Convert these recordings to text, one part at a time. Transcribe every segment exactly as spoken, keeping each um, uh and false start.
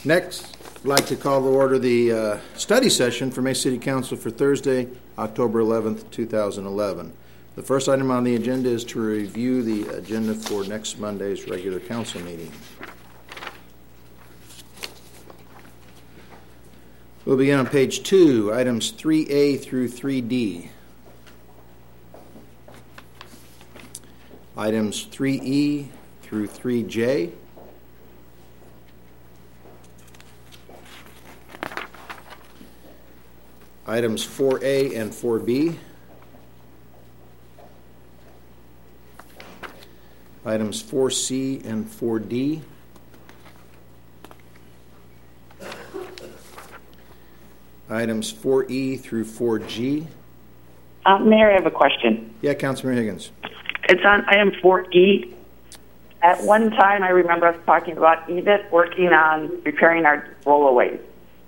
Next, I'd like to call to order the uh, study session for Mesa City Council for Thursday, October eleventh, two thousand eleven. The first item on the agenda is to review the agenda for next Monday's regular council meeting. We'll begin on page two, items three A through three D. Items three E through three J. Items four A and four B. Items four C and four D. Items four E through four G. Uh, Mayor, I have a question. Yeah, Councilman Higgins. It's on item four E. At one time, I remember us talking about E V I T working on repairing our rollaways.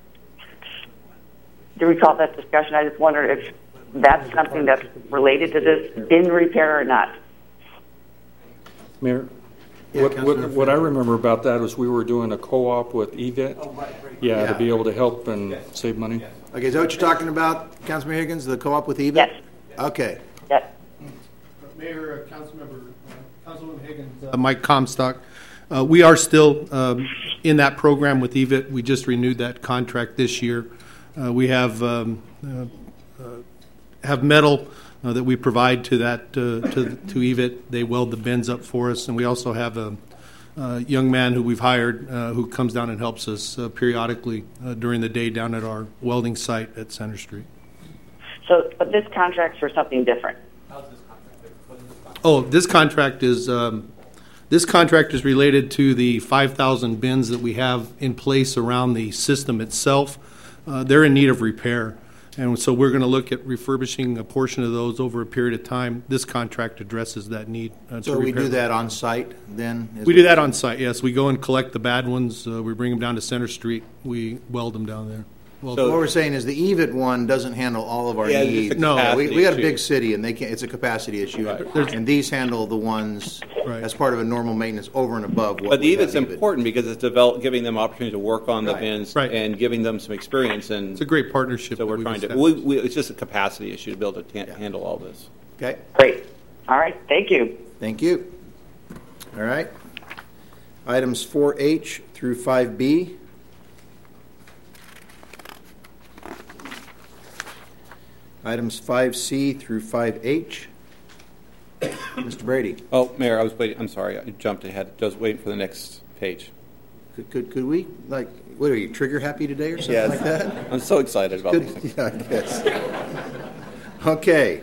Do you recall that discussion? I just wondered if that's something that's related to this bin repair or not. Mayor, Yeah, what, Councilman what, what I remember about that is we were doing a co-op with E V I T. Oh, right, right. Yeah, Yeah. to be able to help and save money. Okay, is that what you're talking about, Councilman Higgins, the co-op with E V I T? Yes. Okay. Yes. Mayor, uh, Councilmember, uh, Councilwoman Higgins. Uh, Mike Comstock. Uh, we are still um, in that program with E V I T. We just renewed that contract this year. Uh, we have um, uh, uh, have metal uh, that we provide to that uh, to to E V I T. They weld the bins up for us, and we also have a, a young man who we've hired uh, who comes down and helps us uh, periodically uh, during the day down at our welding site at Center Street. So, but this contract's for something different. Oh, this contract is um, this contract is related to the five thousand bins that we have in place around the system itself. Uh, they're in need of repair, and so we're going to look at refurbishing a portion of those over a period of time. This contract addresses that need. Uh, So to we repair do them. that on site then? Is We it- do that on site. Yes, we go and collect the bad ones. Uh, we bring them down to Center Street. We weld them down there. Weld So them. what we're saying is the E V I T one doesn't handle all of our Yeah, it's needs. just a No, we, capacity we got a issue. big city, and they can it's a capacity issue. Right. And these handle the ones Right. as part of a normal maintenance over and above what But the we E V I T's have E V I T. important because it's develop, giving them opportunity to work on the Right. bins Right. and giving them some experience. And It's a great partnership. so that we're we've trying to. established. We, we, it's just a capacity issue to be able to ta- Yeah. handle all this. Okay, Great. All right. Thank you. thank you. All right. Items four H through five B. Items five C through five H. Mister Brady, Oh, Mayor, I was waiting. I'm sorry, I jumped ahead. Just waiting for the next page. could, could, could we, like, what are you, trigger happy today or something Yes. like that? I'm so excited about these Good, things. yeah, I guess. Okay.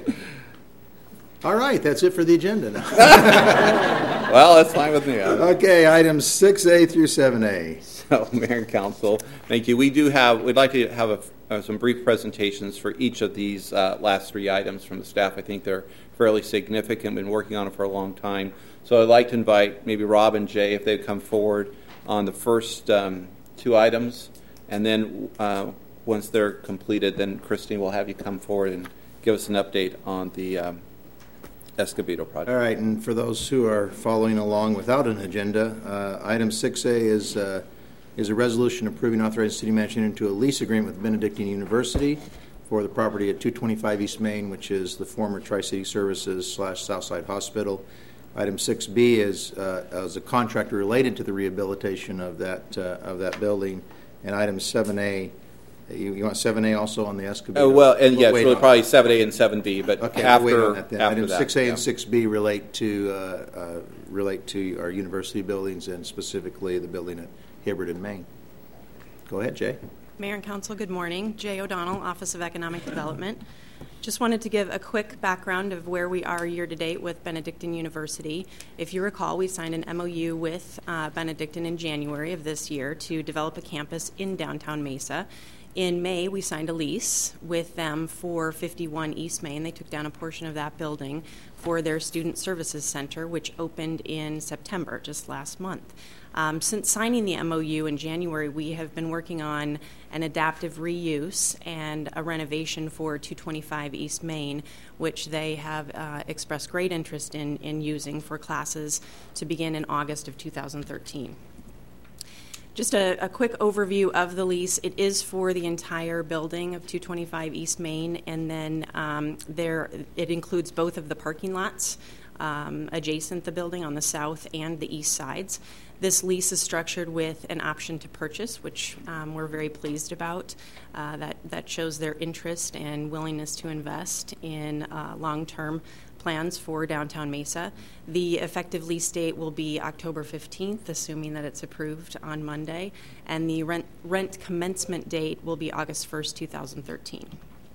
All right, that's it for the agenda now. Well, that's fine with me. I'm- Okay, items six A through seven A. So, Mayor and Council, thank you. We do have, we'd like to have a, uh, some brief presentations for each of these uh, last three items from the staff. I think they're fairly significant, been working on it for a long time. So I'd like to invite maybe Rob and Jay, if they'd come forward on the first um, two items. And then uh, once they're completed, then Christine will have you come forward and give us an update on the um, Escobedo project. All right, and for those who are following along without an agenda, uh, item six A is uh, is a resolution approving authorizing city manager into a lease agreement with Benedictine University for the property at two twenty-five East Main, which is the former Tri-City Services slash Southside Hospital. Item six B is uh, as a contractor related to the rehabilitation of that uh, of that building, and item seven A. You, you want seven A also on the Escobedo? Oh, well, and yes, wait really on- probably seven A and seven B, but Okay, we'll wait after, on that then. after Items that. six A yeah. and six B relate to, uh, uh, relate to our university buildings and specifically the building at Hibbert in Maine. Go ahead, Jay. Mayor and Council, good morning. Jay O'Donnell, Office of Economic Development. Just wanted to give a quick background of where we are year to date with Benedictine University. If you recall, we signed an M O U with uh, Benedictine in January of this year to develop a campus in downtown Mesa. In May, we signed a lease with them for fifty-one East Main. They took down a portion of that building for their Student Services Center, which opened in September, just last month. Um, since signing the M O U in January, we have been working on an adaptive reuse and a renovation for two twenty-five East Main, which they have uh, expressed great interest in, in using for classes to begin in August of two thousand thirteen. Just a, a quick overview of the lease. It is for the entire building of two twenty-five East Main, and then um, there it includes both of the parking lots um, adjacent the building on the south and the east sides. This lease is structured with an option to purchase, which um, we're very pleased about. Uh, that, that shows their interest and willingness to invest in uh, long-term plans for downtown Mesa. The effective lease date will be October fifteenth, assuming that it's approved on Monday, and the rent, rent commencement date will be August first, two thousand thirteen.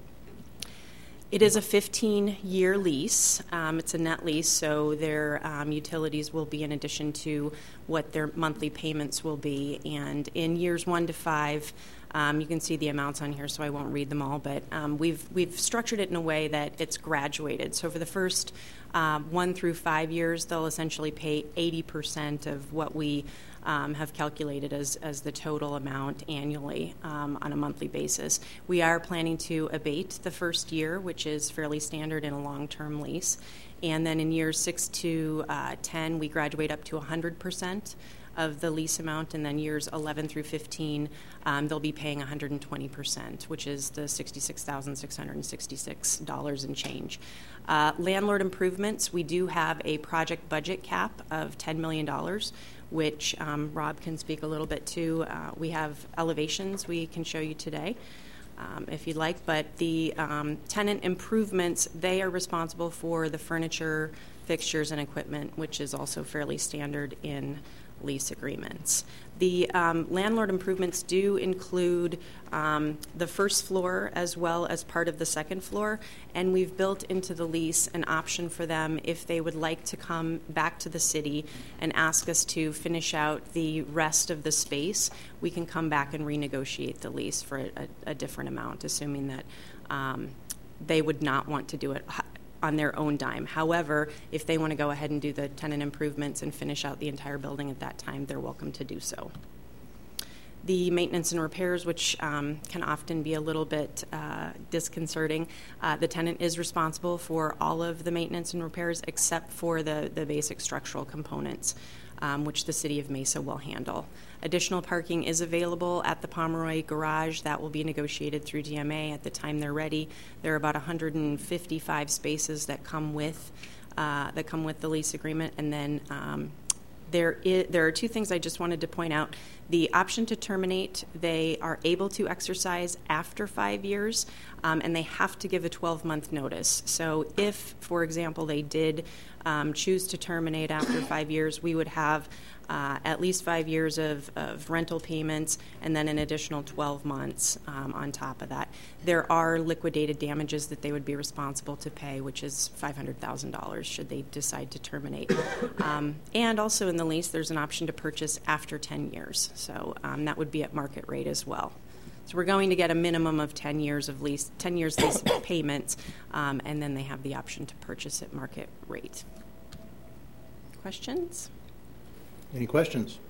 It is a fifteen-year lease. Um, it's a net lease, so their um, utilities will be in addition to what their monthly payments will be. And in years one to five, um, you can see the amounts on here, so I won't read them all. But um, we've we've structured it in a way that it's graduated. So for the first um, one through five years, they'll essentially pay eighty percent of what we Um, have calculated as, as the total amount annually um, on a monthly basis. We are planning to abate the first year, which is fairly standard in a long-term lease. And then in years six to uh, ten, we graduate up to one hundred percent of the lease amount. And then years eleven through fifteen, um, they'll be paying one hundred twenty percent, which is the sixty-six thousand six hundred sixty-six dollars and change. Uh, landlord improvements, we do have a project budget cap of ten million dollars, which um, Rob can speak a little bit to. Uh, we have elevations we can show you today um, if you'd like, but the um, tenant improvements, they are responsible for the furniture, fixtures, and equipment, which is also fairly standard in lease agreements. The um, landlord improvements do include um, the first floor as well as part of the second floor, and we've built into the lease an option for them if they would like to come back to the city and ask us to finish out the rest of the space. We can come back and renegotiate the lease for a, a different amount, assuming that um, they would not want to do it on their own dime. However, if they want to go ahead and do the tenant improvements and finish out the entire building at that time, they're welcome to do so. The maintenance and repairs, which um, can often be a little bit uh, disconcerting, uh, the tenant is responsible for all of the maintenance and repairs except for the, the basic structural components, um, which the City of Mesa will handle. Additional parking is available at the Pomeroy Garage. That will be negotiated through D M A at the time they're ready. There are about one hundred fifty-five spaces that come with uh, that come with the lease agreement, and then um, there is, there are two things I just wanted to point out. The option to terminate, they are able to exercise after five years, um, and they have to give a twelve-month notice. So if, for example, they did um, choose to terminate after five years, we would have uh, at least five years of, of rental payments and then an additional twelve months um, on top of that. There are liquidated damages that they would be responsible to pay, which is five hundred thousand dollars should they decide to terminate. Um, and also in the lease, there's an option to purchase after ten years. So um, that would be at market rate as well. So we're going to get a minimum of ten years of lease, ten years lease payments, um, and then they have the option to purchase at market rate. Questions? Any questions?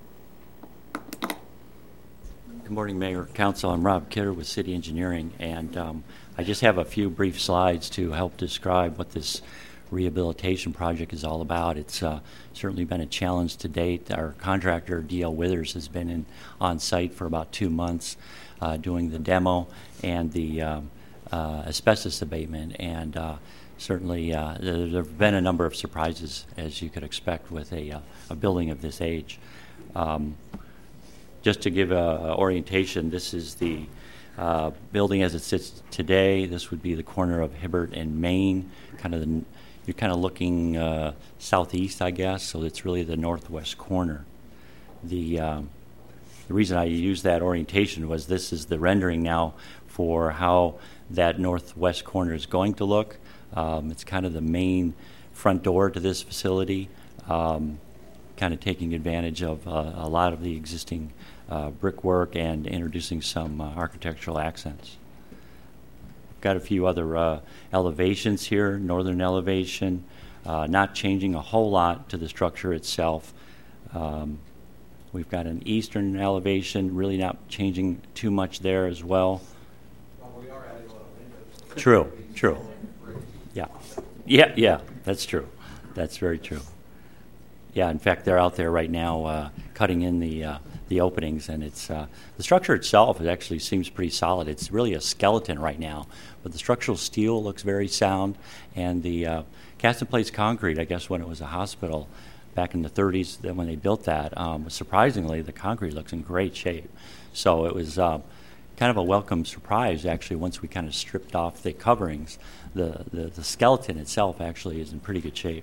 Good morning, Mayor, Council. I'm Rob Kidder with City Engineering, and um, I just have a few brief slides to help describe what this rehabilitation project is all about. It's uh, certainly been a challenge to date. Our contractor, D L Withers, has been in, on site for about two months uh, doing the demo and the um, uh, asbestos abatement, and uh, certainly uh, there have been a number of surprises, as you could expect with a, uh, a building of this age. Um, just to give a, a orientation, this is the uh, building as it sits today. This would be the corner of Hibbert and Main, kind of the You're kind of looking uh, southeast, I guess, so it's really the northwest corner. The, um, the reason I used that orientation was this is the rendering now for how that northwest corner is going to look. Um, it's kind of the main front door to this facility, um, kind of taking advantage of uh, a lot of the existing uh, brickwork and introducing some uh, architectural accents. Got a few other uh, elevations here. Northern elevation, uh, not changing a whole lot to the structure itself. Um, we've got an eastern elevation, really not changing too much there as well. Well, we are adding a lot of windows. True, true. Yeah, yeah, yeah. That's true. That's very true. Yeah, in fact, they're out there right now uh, cutting in the uh, the openings. And it's uh, the structure itself, it actually seems pretty solid. It's really a skeleton right now, but the structural steel looks very sound, and the uh, cast in place concrete, I guess when it was a hospital back in the thirties, then when they built that, um, surprisingly, the concrete looks in great shape. So it was uh, kind of a welcome surprise, actually, once we kind of stripped off the coverings. The, the, the skeleton itself actually is in pretty good shape.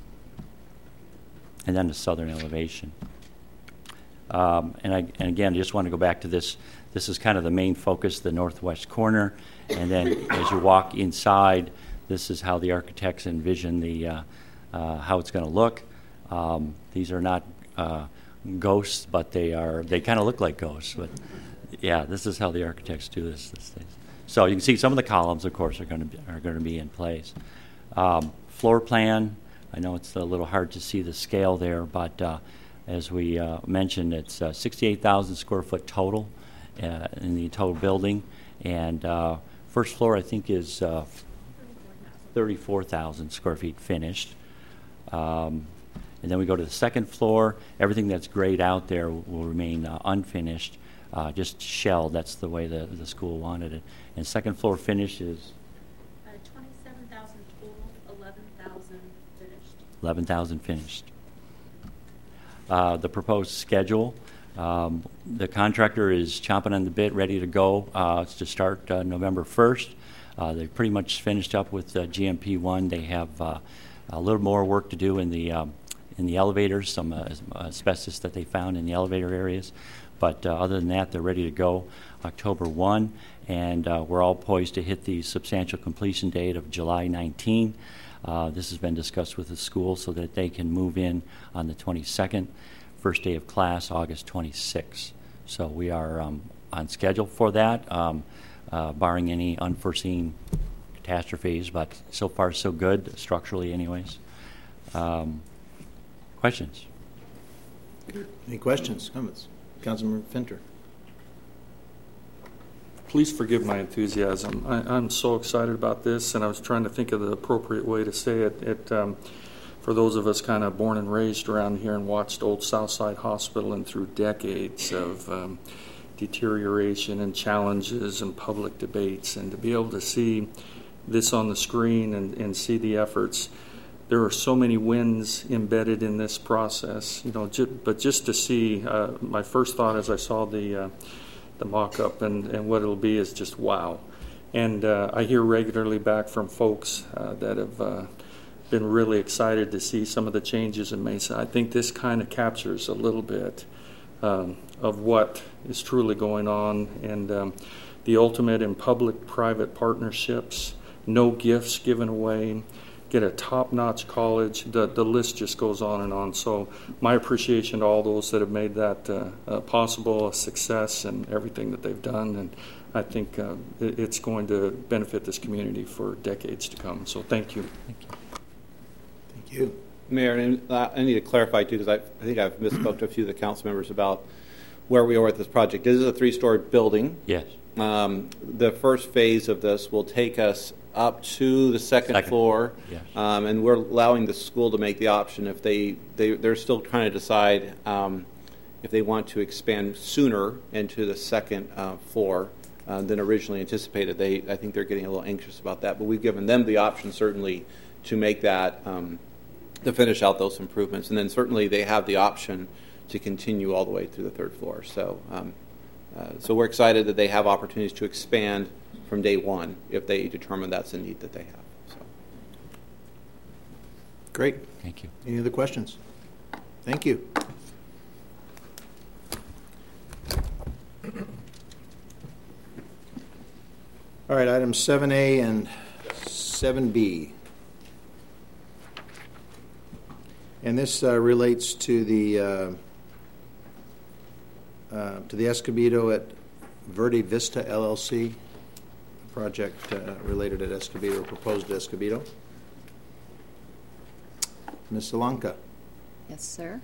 And then the southern elevation. Um, and, I, and again, I just want to go back to this. This is kind of the main focus, the northwest corner. And then as you walk inside, this is how the architects envision the, uh, uh, how it's going to look. Um, these are not uh, ghosts, but they are, they kind of look like ghosts. But yeah, this is how the architects do this. this thing. So you can see some of the columns, of course, are going to be, are going to be in place. Um, floor plan, I know it's a little hard to see the scale there, but uh, as we uh, mentioned, it's uh, sixty-eight thousand square foot total uh, in the total building. And uh, first floor, I think, is uh, thirty-four thousand square feet finished. Um, and then we go to the second floor. Everything that's grayed out there will remain uh, unfinished, uh, just shell. That's the way the, the school wanted it. And second floor finish is? Uh, twenty-seven thousand total, eleven thousand finished. eleven thousand finished. Uh, the proposed schedule, um, the contractor is chomping on the bit, ready to go uh, to start uh, November first. Uh, they've pretty much finished up with uh, G M P one. They have uh, a little more work to do in the um, in the elevators, some uh, asbestos that they found in the elevator areas. But uh, other than that, they're ready to go October first, and uh, we're all poised to hit the substantial completion date of July nineteenth. Uh, this has been discussed with the school so that they can move in on the twenty-second, first day of class, August twenty-sixth. So we are um, on schedule for that, um, uh, barring any unforeseen catastrophes, but so far so good, structurally anyways. Um, questions? Any questions, comments? Councilmember Finter. Please forgive my enthusiasm. I, I'm so excited about this, and I was trying to think of the appropriate way to say it. It um, for those of us kind of born and raised around here and watched Old Southside Hospital and through decades of um, deterioration and challenges and public debates, and to be able to see this on the screen and, and see the efforts. There are so many wins embedded in this process, you know. Ju- but just to see, uh, my first thought as I saw the uh, the mock-up and, and what it'll be is just wow. And uh, I hear regularly back from folks uh, that have uh, been really excited to see some of the changes in Mesa. I think this kind of captures a little bit um, of what is truly going on, and um, the ultimate in public-private partnerships, no gifts given away, get a top-notch college. The, the list just goes on and on. So my appreciation to all those that have made that uh, uh, possible, a success, and everything that they've done. And I think uh, it, it's going to benefit this community for decades to come. So thank you. Thank you. Thank you. Mayor, and uh, I need to clarify, too, because I, I think I've misspoke to a few of the council members about where we are with this project. This is a three-story building. Yes. Um, the first phase of this will take us up to the second, second. floor, yes. um, and we're allowing the school to make the option if they, they they're still trying to decide um, if they want to expand sooner into the second uh, floor uh, than originally anticipated. They I think they're getting a little anxious about that, but we've given them the option certainly to make that um, to finish out those improvements, and then certainly they have the option to continue all the way through the third floor. So um, uh, so we're excited that they have opportunities to expand from day one if they determine that's a need that they have. So. Great. Thank you. Any other questions? Thank you. All right, items seven A and seven B. And this uh, relates to the uh, uh, to the Escobedo at Verde Vista L L C. Project uh, related at Escobedo, proposed at Escobedo. Miz Solanka. Yes, sir.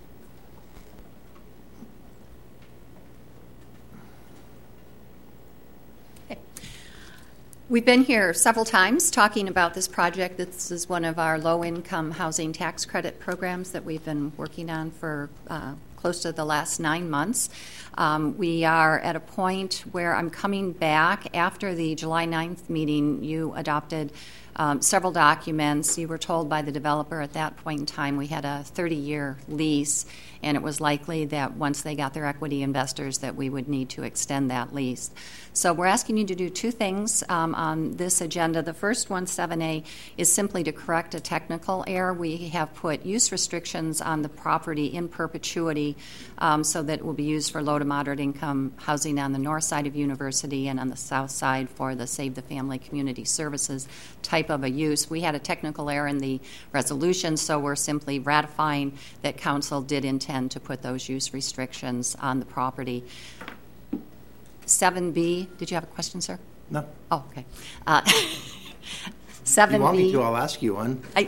Okay. We've been here several times talking about this project. This is one of our low-income housing tax credit programs that we've been working on for uh, close to the last nine months. Um, we are at a point where I'm coming back after the July ninth meeting. You adopted um, several documents. You were told by the developer at that point in time we had a thirty-year lease, and it was likely that once they got their equity investors that we would need to extend that lease. So we're asking you to do two things um, on this agenda. The first one, seven A, is simply to correct a technical error. We have put use restrictions on the property in perpetuity um, so that it will be used for low to moderate income housing on the north side of University and on the south side for the Save the Family Community Services type of a use. We had a technical error in the resolution, so we're simply ratifying that council did intend to put those use restrictions on the property. seven B, did you have a question, sir? No. Oh, okay. Uh, seven B. If you want me to, I'll ask you one. I,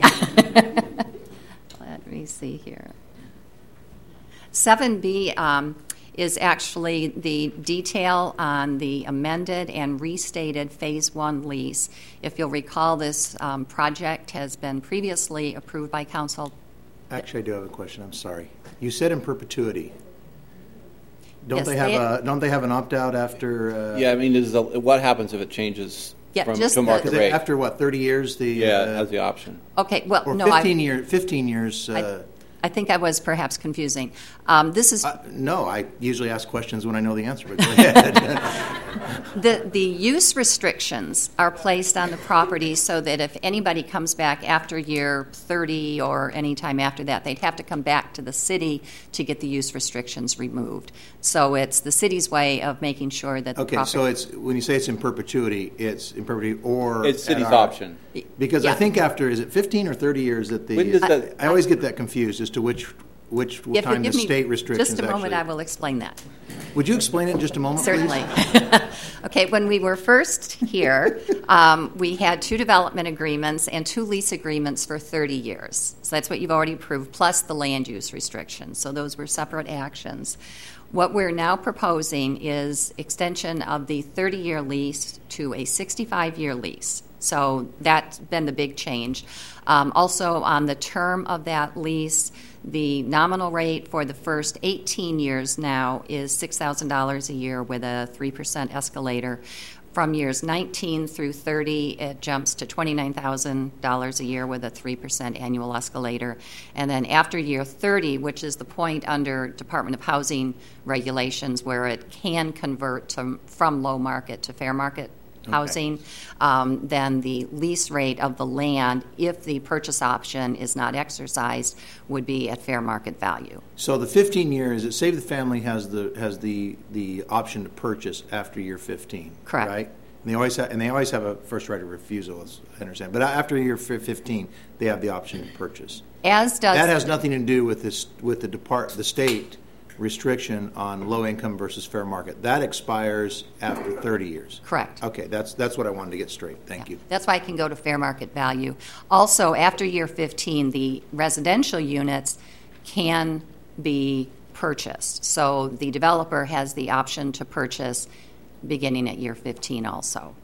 let me see here. seven B um, is actually the detail on the amended and restated Phase one lease. If you'll recall, this um, project has been previously approved by council. Actually, I do have a question. I'm sorry. You said in perpetuity. Don't Yes, they have they- a? Don't they have an opt-out after? Uh, Yeah, I mean, is the, what happens if it changes Yeah, from, just to the- market Because rate? after what, thirty years, the yeah, it uh, has the option. Okay, well, or no, fifteen I, year, fifteen years. Uh, I think I was perhaps confusing. Um, this is uh, no, I usually ask questions when I know the answer. But go ahead. The, the use restrictions are placed on the property so that if anybody comes back after year thirty or any time after that, they'd have to come back to the city to get the use restrictions removed. So it's the city's way of making sure that the Okay, property... so it's when you say it's in perpetuity, it's in perpetuity or It's at city's our- option. Because Yeah. I think after is it fifteen or thirty years that the When does that- I, I always get that confused as to which which If you time the give me state restrictions just a moment, actually. I will explain that. Would you explain it in just a moment, Certainly. please? Okay, when we were first here, um, we had two development agreements and two lease agreements for thirty years. So that's what you've already approved, plus the land use restrictions. So those were separate actions. What we're now proposing is extension of the thirty-year lease to a sixty-five-year lease. So that's been the big change. Um, also, on the term of that lease, the nominal rate for the first eighteen years now is six thousand dollars a year with a three percent escalator. From years nineteen through thirty, it jumps to twenty-nine thousand dollars a year with a three percent annual escalator. And then after year thirty, which is the point under Department of Housing regulations where it can convert to, from low market to fair market housing, um, then the lease rate of the land, if the purchase option is not exercised, would be at fair market value. So the fifteen years, it Save the Family has the has the the option to purchase after year fifteen. Correct. Right. And they always have, and they always have a first right of refusal, as I understand. But after year fifteen, they have the option to purchase. As does That has nothing to do with this with the depart the state restriction on low income versus fair market. That expires after thirty years. correct. Okay, that's that's what I wanted to get straight. Thank you. That's why I can go to fair market value. Also, after year fifteen, the residential units can be purchased. So the developer has the option to purchase beginning at year fifteen also.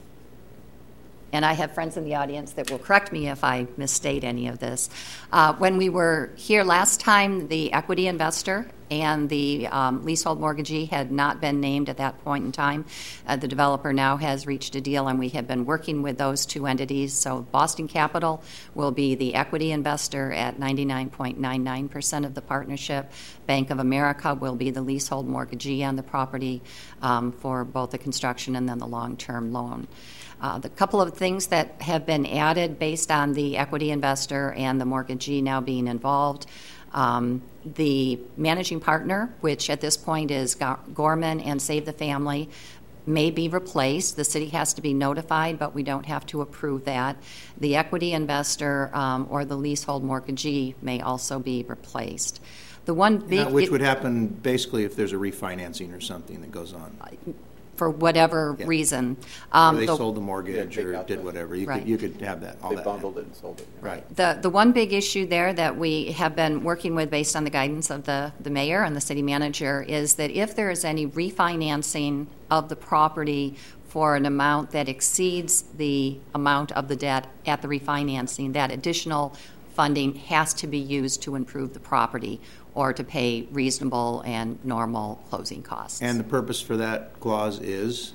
And I have friends in the audience that will correct me if I misstate any of this. Uh, when we were here last time, the equity investor and the um, leasehold mortgagee had not been named at that point in time. Uh, the developer now has reached a deal, and we have been working with those two entities. So Boston Capital will be the equity investor at ninety-nine point nine nine percent of the partnership. Bank of America will be the leasehold mortgagee on the property um, for both the construction and then the long-term loan. Uh, the couple of things that have been added based on the equity investor and the mortgagee now being involved. Um, the managing partner, which at this point is Gorman and Save the Family, may be replaced. The city has to be notified, but we don't have to approve that. The equity investor um, or the leasehold mortgagee may also be replaced. The one big, Now, which would happen basically if there's a refinancing or something that goes on. for whatever Yeah. reason. Or Um, they the- sold the mortgage Yeah, take or out did the- whatever. You Right. could you could have that. All They that. bundled it and sold it. Right. The, the one big issue there that we have been working with based on the guidance of the, the mayor and the city manager is that if there is any refinancing of the property for an amount that exceeds the amount of the debt at the refinancing, that additional funding has to be used to improve the property, or to pay reasonable and normal closing costs. And the purpose for that clause is?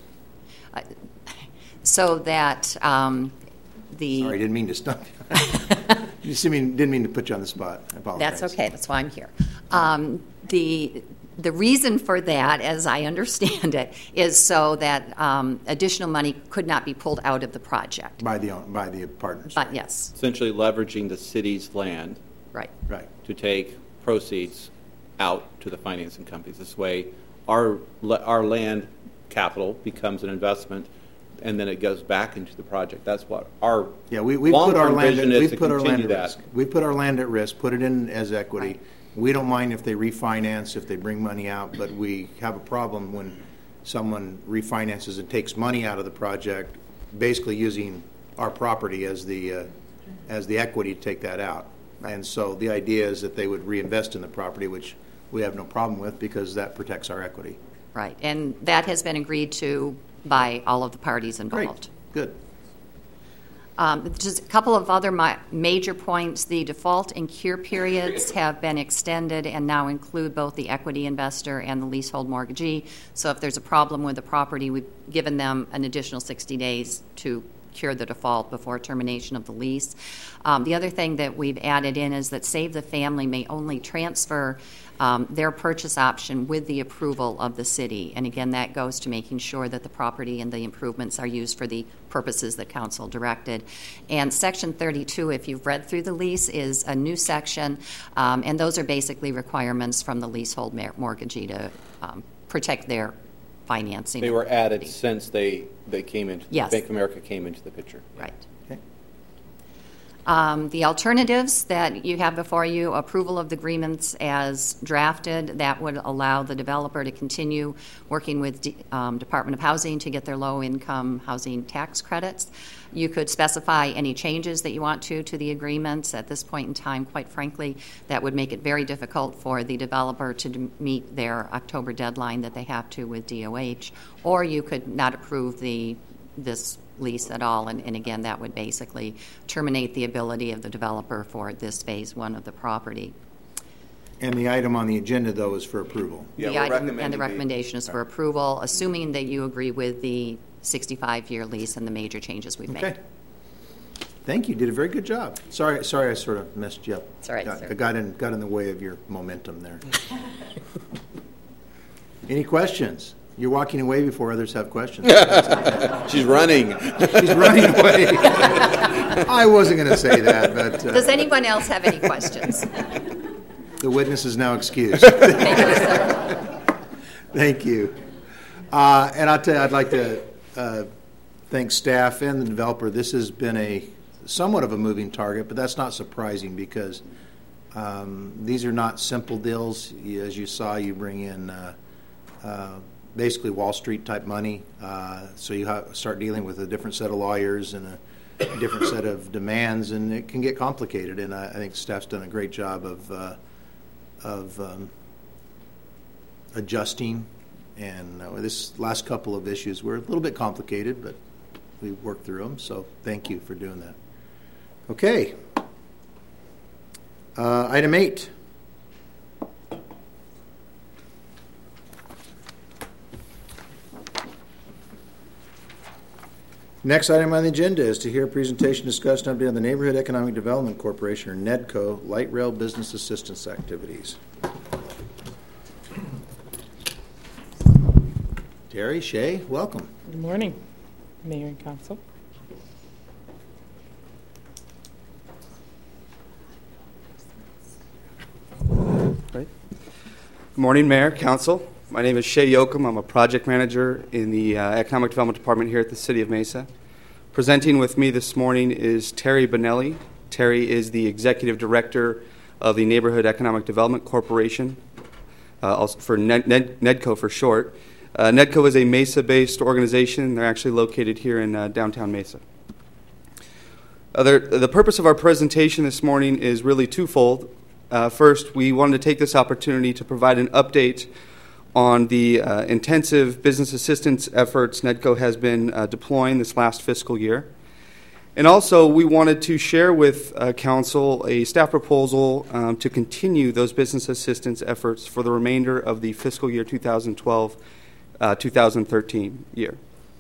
So that um, the... Sorry, I didn't mean to stop you. You see, mean, didn't mean to put you on the spot. I apologize. That's okay. That's why I'm here. Um, the the reason for that, as I understand it, is so that um, additional money could not be pulled out of the project. By the by the partners. But yes. Essentially leveraging the city's land. Right. Right. To take proceeds out to the financing companies. This way, our our land capital becomes an investment, and then it goes back into the project. That's what our yeah we we put our land vision at, is we to put our land at that. risk. We put our land at risk. Put it in as equity. Right. We don't mind if they refinance, if they bring money out, but we have a problem when someone refinances and takes money out of the project, basically using our property as the uh, as the equity to take that out. And so the idea is that they would reinvest in the property, which we have no problem with because that protects our equity. Right, and that has been agreed to by all of the parties involved. Great. Good. Um, just a couple of other ma- major points. The default and cure periods have been extended and now include both the equity investor and the leasehold mortgagee. So if there's a problem with the property, we've given them an additional sixty days to cure the default before termination of the lease. Um, the other thing that we've added in is that Save the Family may only transfer um, their purchase option with the approval of the city. And again, that goes to making sure that the property and the improvements are used for the purposes that council directed. And Section thirty-two, if you've read through the lease, is a new section, um, and those are basically requirements from the leasehold mortgagee to um, protect their financing. They were added since they, they came into, yes. Bank of America came into the picture. Right. Okay. Um, the alternatives that you have before you, approval of the agreements as drafted, that would allow the developer to continue working with D, um, Department of Housing to get their low-income housing tax credits. You could specify any changes that you want to to the agreements. At this point in time, quite frankly, that would make it very difficult for the developer to d- meet their October deadline that they have to with D O H, or you could not approve the this lease at all, and, and again, that would basically terminate the ability of the developer for this phase one of the property. And the item on the agenda, though, is for approval. Yeah, the we're item and the recommending recommendation is for approval, assuming that you agree with the sixty-five year lease and the major changes we've Okay. made. Thank you. Did a very good job. Sorry, sorry, I sort of messed you up. It's all right, got, sir. I got in, got in the way of your momentum there. Any questions? You're walking away before others have questions. She's running. She's running away. I wasn't going to say that, but uh, Does anyone else have any questions? the witness is now excused. Thank you, sir. Thank you. Uh, and I'll tell you, I'd like to uh, thank staff and the developer. This has been a somewhat of a moving target, but that's not surprising because um, these are not simple deals. As you saw, you bring in uh, uh, basically Wall Street type money, uh, so you have, start dealing with a different set of lawyers and a, a different set of demands, and it can get complicated. And I, I think staff's done a great job of uh, of um, adjusting. And uh, this last couple of issues were a little bit complicated, but we worked through them. So thank you for doing that. Okay. Uh, item eight. Next item on the agenda is to hear a presentation, discussion, update on the Neighborhood Economic Development Corporation, or NEDCO, light rail business assistance activities. Terry, Shay, welcome. Good morning, Mayor and Council. Right. Good morning, Mayor, Council. My name is Shay Yoakum. I'm a project manager in the uh, Economic Development Department here at the City of Mesa. Presenting with me this morning is Terry Bonelli. Terry is the Executive Director of the Neighborhood Economic Development Corporation, uh, also for Ned- Ned- NEDCO for short. Uh, NEDCO is a Mesa-based organization. They're actually located here in uh, downtown Mesa. Uh, the purpose of our presentation this morning is really twofold. Uh, first, we wanted to take this opportunity to provide an update on the uh, intensive business assistance efforts NEDCO has been uh, deploying this last fiscal year. And also, we wanted to share with uh, Council a staff proposal um, to continue those business assistance efforts for the remainder of the fiscal year twenty twelve uh, twenty thirteen year.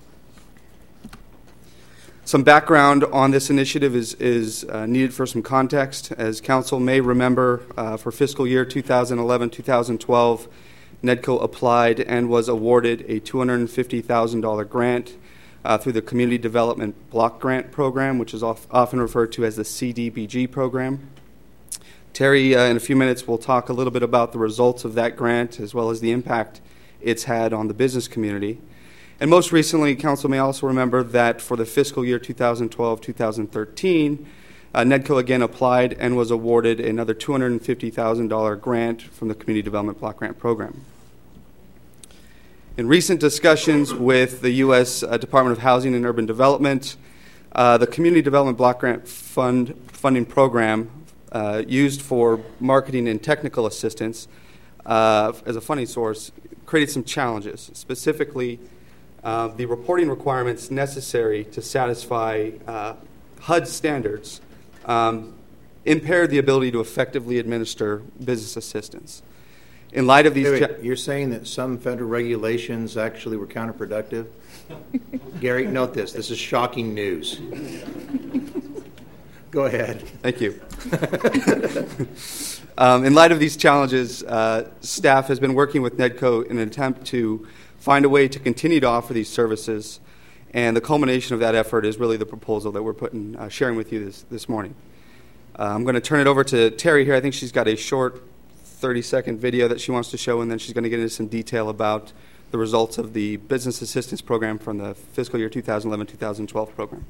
Some background on this initiative is, is uh, needed for some context. As Council may remember, uh, for fiscal year twenty eleven twenty twelve, NEDCO applied and was awarded a two hundred fifty thousand dollars grant uh, through the Community Development Block Grant Program, which is of, often referred to as the C D B G program. Terry, uh, in a few minutes, will talk a little bit about the results of that grant as well as the impact it's had on the business community. And most recently, Council may also remember that for the fiscal year twenty twelve twenty thirteen, uh, NEDCO again applied and was awarded another two hundred fifty thousand dollars grant from the Community Development Block Grant Program. In recent discussions with the U S Uh, Department of Housing and Urban Development, uh, the Community Development Block Grant Fund funding program uh, used for marketing and technical assistance uh, as a funding source created some challenges, specifically uh, the reporting requirements necessary to satisfy uh, H U D standards um, impaired the ability to effectively administer business assistance. In light of these, wait, wait, cha- you're saying that some federal regulations actually were counterproductive? Gary, note this. This is shocking news. Go ahead. Thank you. um, in light of these challenges, uh, staff has been working with NEDCO in an attempt to find a way to continue to offer these services, and the culmination of that effort is really the proposal that we're putting, uh, sharing with you this, this morning. Uh, I'm going to turn it over to Terry here. I think she's got a short thirty-second video that she wants to show, and then she's going to get into some detail about the results of the Business Assistance Program from the fiscal year twenty eleven twenty twelve program.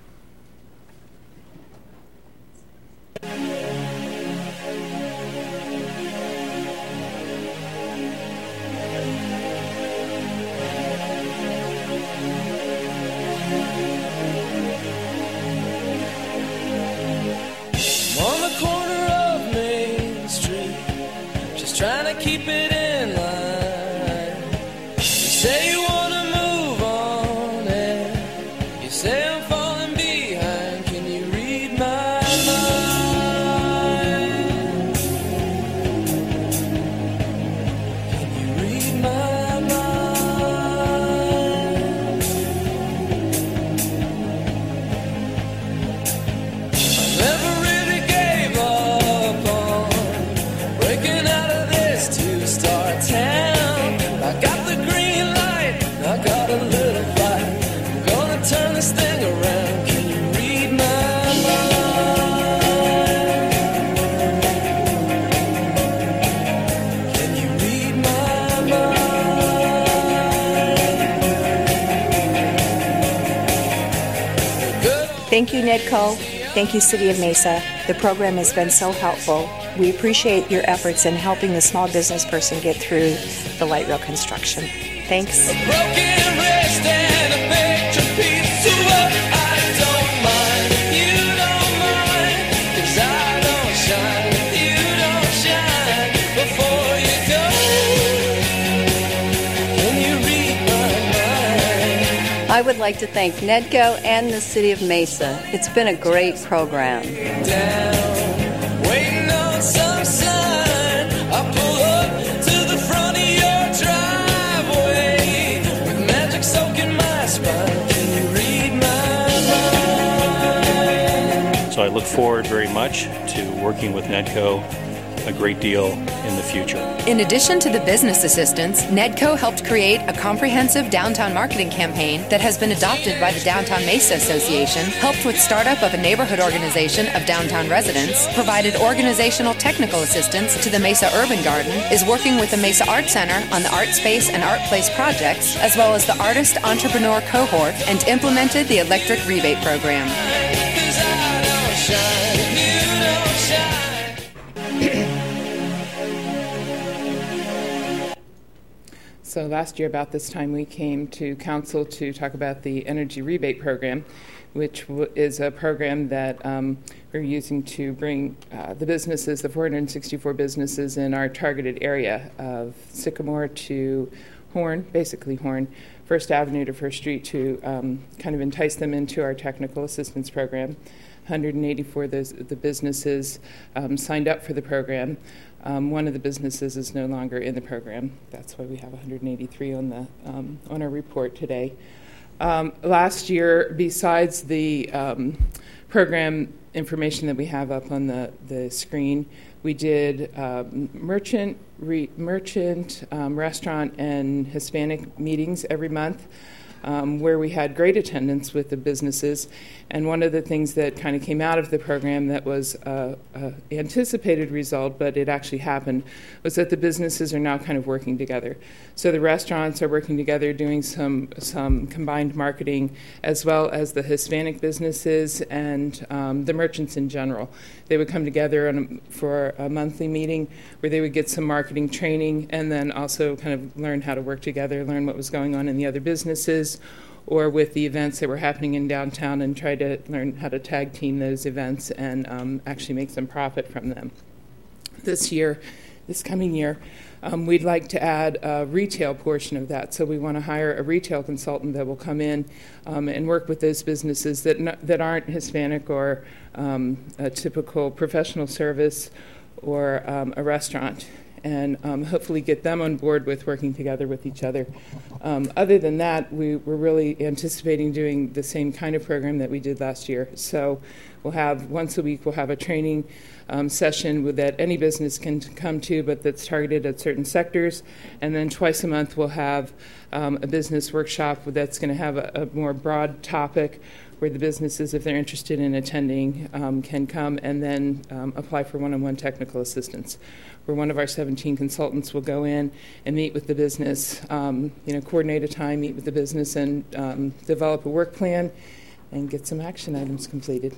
Trying to keep it in line. You say you want to move on, and you say I'm falling behind. Can you read my mind? Can you read my mind? I never really gave up on breaking out to start town. I got the green light, I got a little fight. I'm gonna turn this thing around. Can you read my mind? Can you read my mind? Thank you, NEDCO. Thank you, City of Mesa. The program has been so helpful. We appreciate your efforts in helping the small business person get through the light rail construction. Thanks. A broken wrist and a picture piece of what I don't mind if you don't mind, 'cause I don't shine if you don't shine. Before you go, can you read my mind? I would like to thank NEDCO and the City of Mesa. It's been a great program. Down, waiting on some sign. I pull up to the front of your driveway with magic soaking my spine. Can you read my mind? So I look forward very much to working with NEDCO a great deal in the future. In addition to the business assistance, NEDCO helped create a comprehensive downtown marketing campaign that has been adopted by the Downtown Mesa Association, helped with startup of a neighborhood organization of downtown residents, provided organizational technical assistance to the Mesa Urban Garden, is working with the Mesa Art Center on the Art Space and Art Place projects, as well as the Artist Entrepreneur Cohort, and implemented the electric rebate program. So last year about this time we came to council to talk about the energy rebate program, which w- is a program that um, we're using to bring uh, the businesses, the four hundred sixty-four businesses in our targeted area of Sycamore to Horn, basically Horn, First Avenue to First Street to um, kind of entice them into our technical assistance program. one hundred eighty-four of those, the businesses um, signed up for the program. Um, one of the businesses is no longer in the program. That's why we have one hundred eighty-three on the um, on our report today. Um, last year, besides the um, program information that we have up on the, the screen, we did uh, merchant, re, merchant, um, restaurant, and Hispanic meetings every month, um, where we had great attendance with the businesses. And one of the things that kind of came out of the program that was an anticipated result, but it actually happened, was that the businesses are now kind of working together. So the restaurants are working together doing some some combined marketing, as well as the Hispanic businesses and um, the merchants in general. They would come together on a, for a monthly meeting where they would get some marketing training and then also kind of learn how to work together, learn what was going on in the other businesses, or with the events that were happening in downtown, and try to learn how to tag team those events and um, actually make some profit from them. This year, this coming year, um, we'd like to add a retail portion of that. So we want to hire a retail consultant that will come in um, and work with those businesses that n- that aren't Hispanic or um, a typical professional service or um, a restaurant, and um, hopefully get them on board with working together with each other. Um, other than that, we were really anticipating doing the same kind of program that we did last year. So we'll have, once a week, we'll have a training um, session with, that any business can come to, but that's targeted at certain sectors. And then twice a month, we'll have um, a business workshop that's going to have a, a more broad topic where the businesses, if they're interested in attending, um, can come and then um, apply for one-on-one technical assistance, where one of our seventeen consultants will go in and meet with the business, um, you know, coordinate a time, meet with the business, and um, develop a work plan and get some action items completed.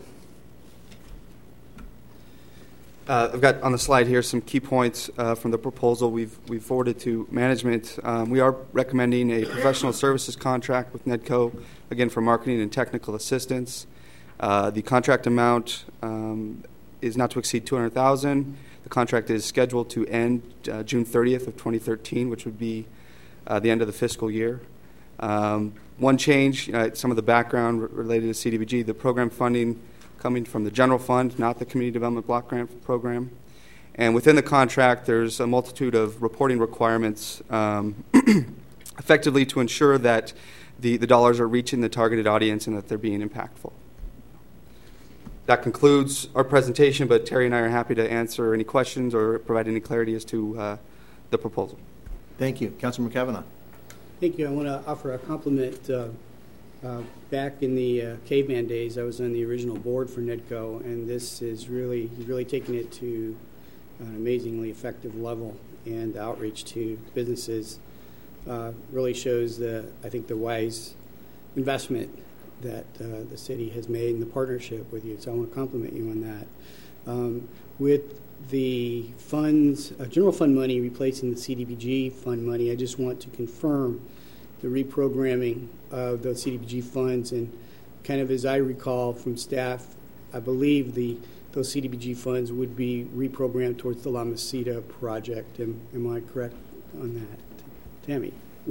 Uh, I've got on the slide here some key points uh, from the proposal we've, we've forwarded to management. Um, we are recommending a professional services contract with NEDCO, again for marketing and technical assistance. Uh, the contract amount um, is not to exceed two hundred thousand dollars. The contract is scheduled to end uh, June thirtieth of twenty thirteen, which would be uh, the end of the fiscal year. Um, one change, uh, some of the background r- related to C D B G, the program funding coming from the general fund, not the Community Development Block Grant Program. And within the contract, there's a multitude of reporting requirements um, effectively to ensure that the, the dollars are reaching the targeted audience and that they're being impactful. That concludes our presentation, but Terry and I are happy to answer any questions or provide any clarity as to uh, the proposal. Thank you. Councilman Kavanaugh. Thank you. I want to offer a compliment. Uh, uh, back in the uh, caveman days, I was on the original board for NEDCO, and this is really, really taking it to an amazingly effective level, and outreach to businesses uh, really shows the, I think, the wise investment that uh, the city has made in the partnership with you. So I want to compliment you on that. Um, with the funds, uh, general fund money replacing the C D B G fund money, I just want to confirm the reprogramming of those C D B G funds. And kind of as I recall from staff, I believe the those C D B G funds would be reprogrammed towards the La Mesita project. Am, am I correct on that? Tammy.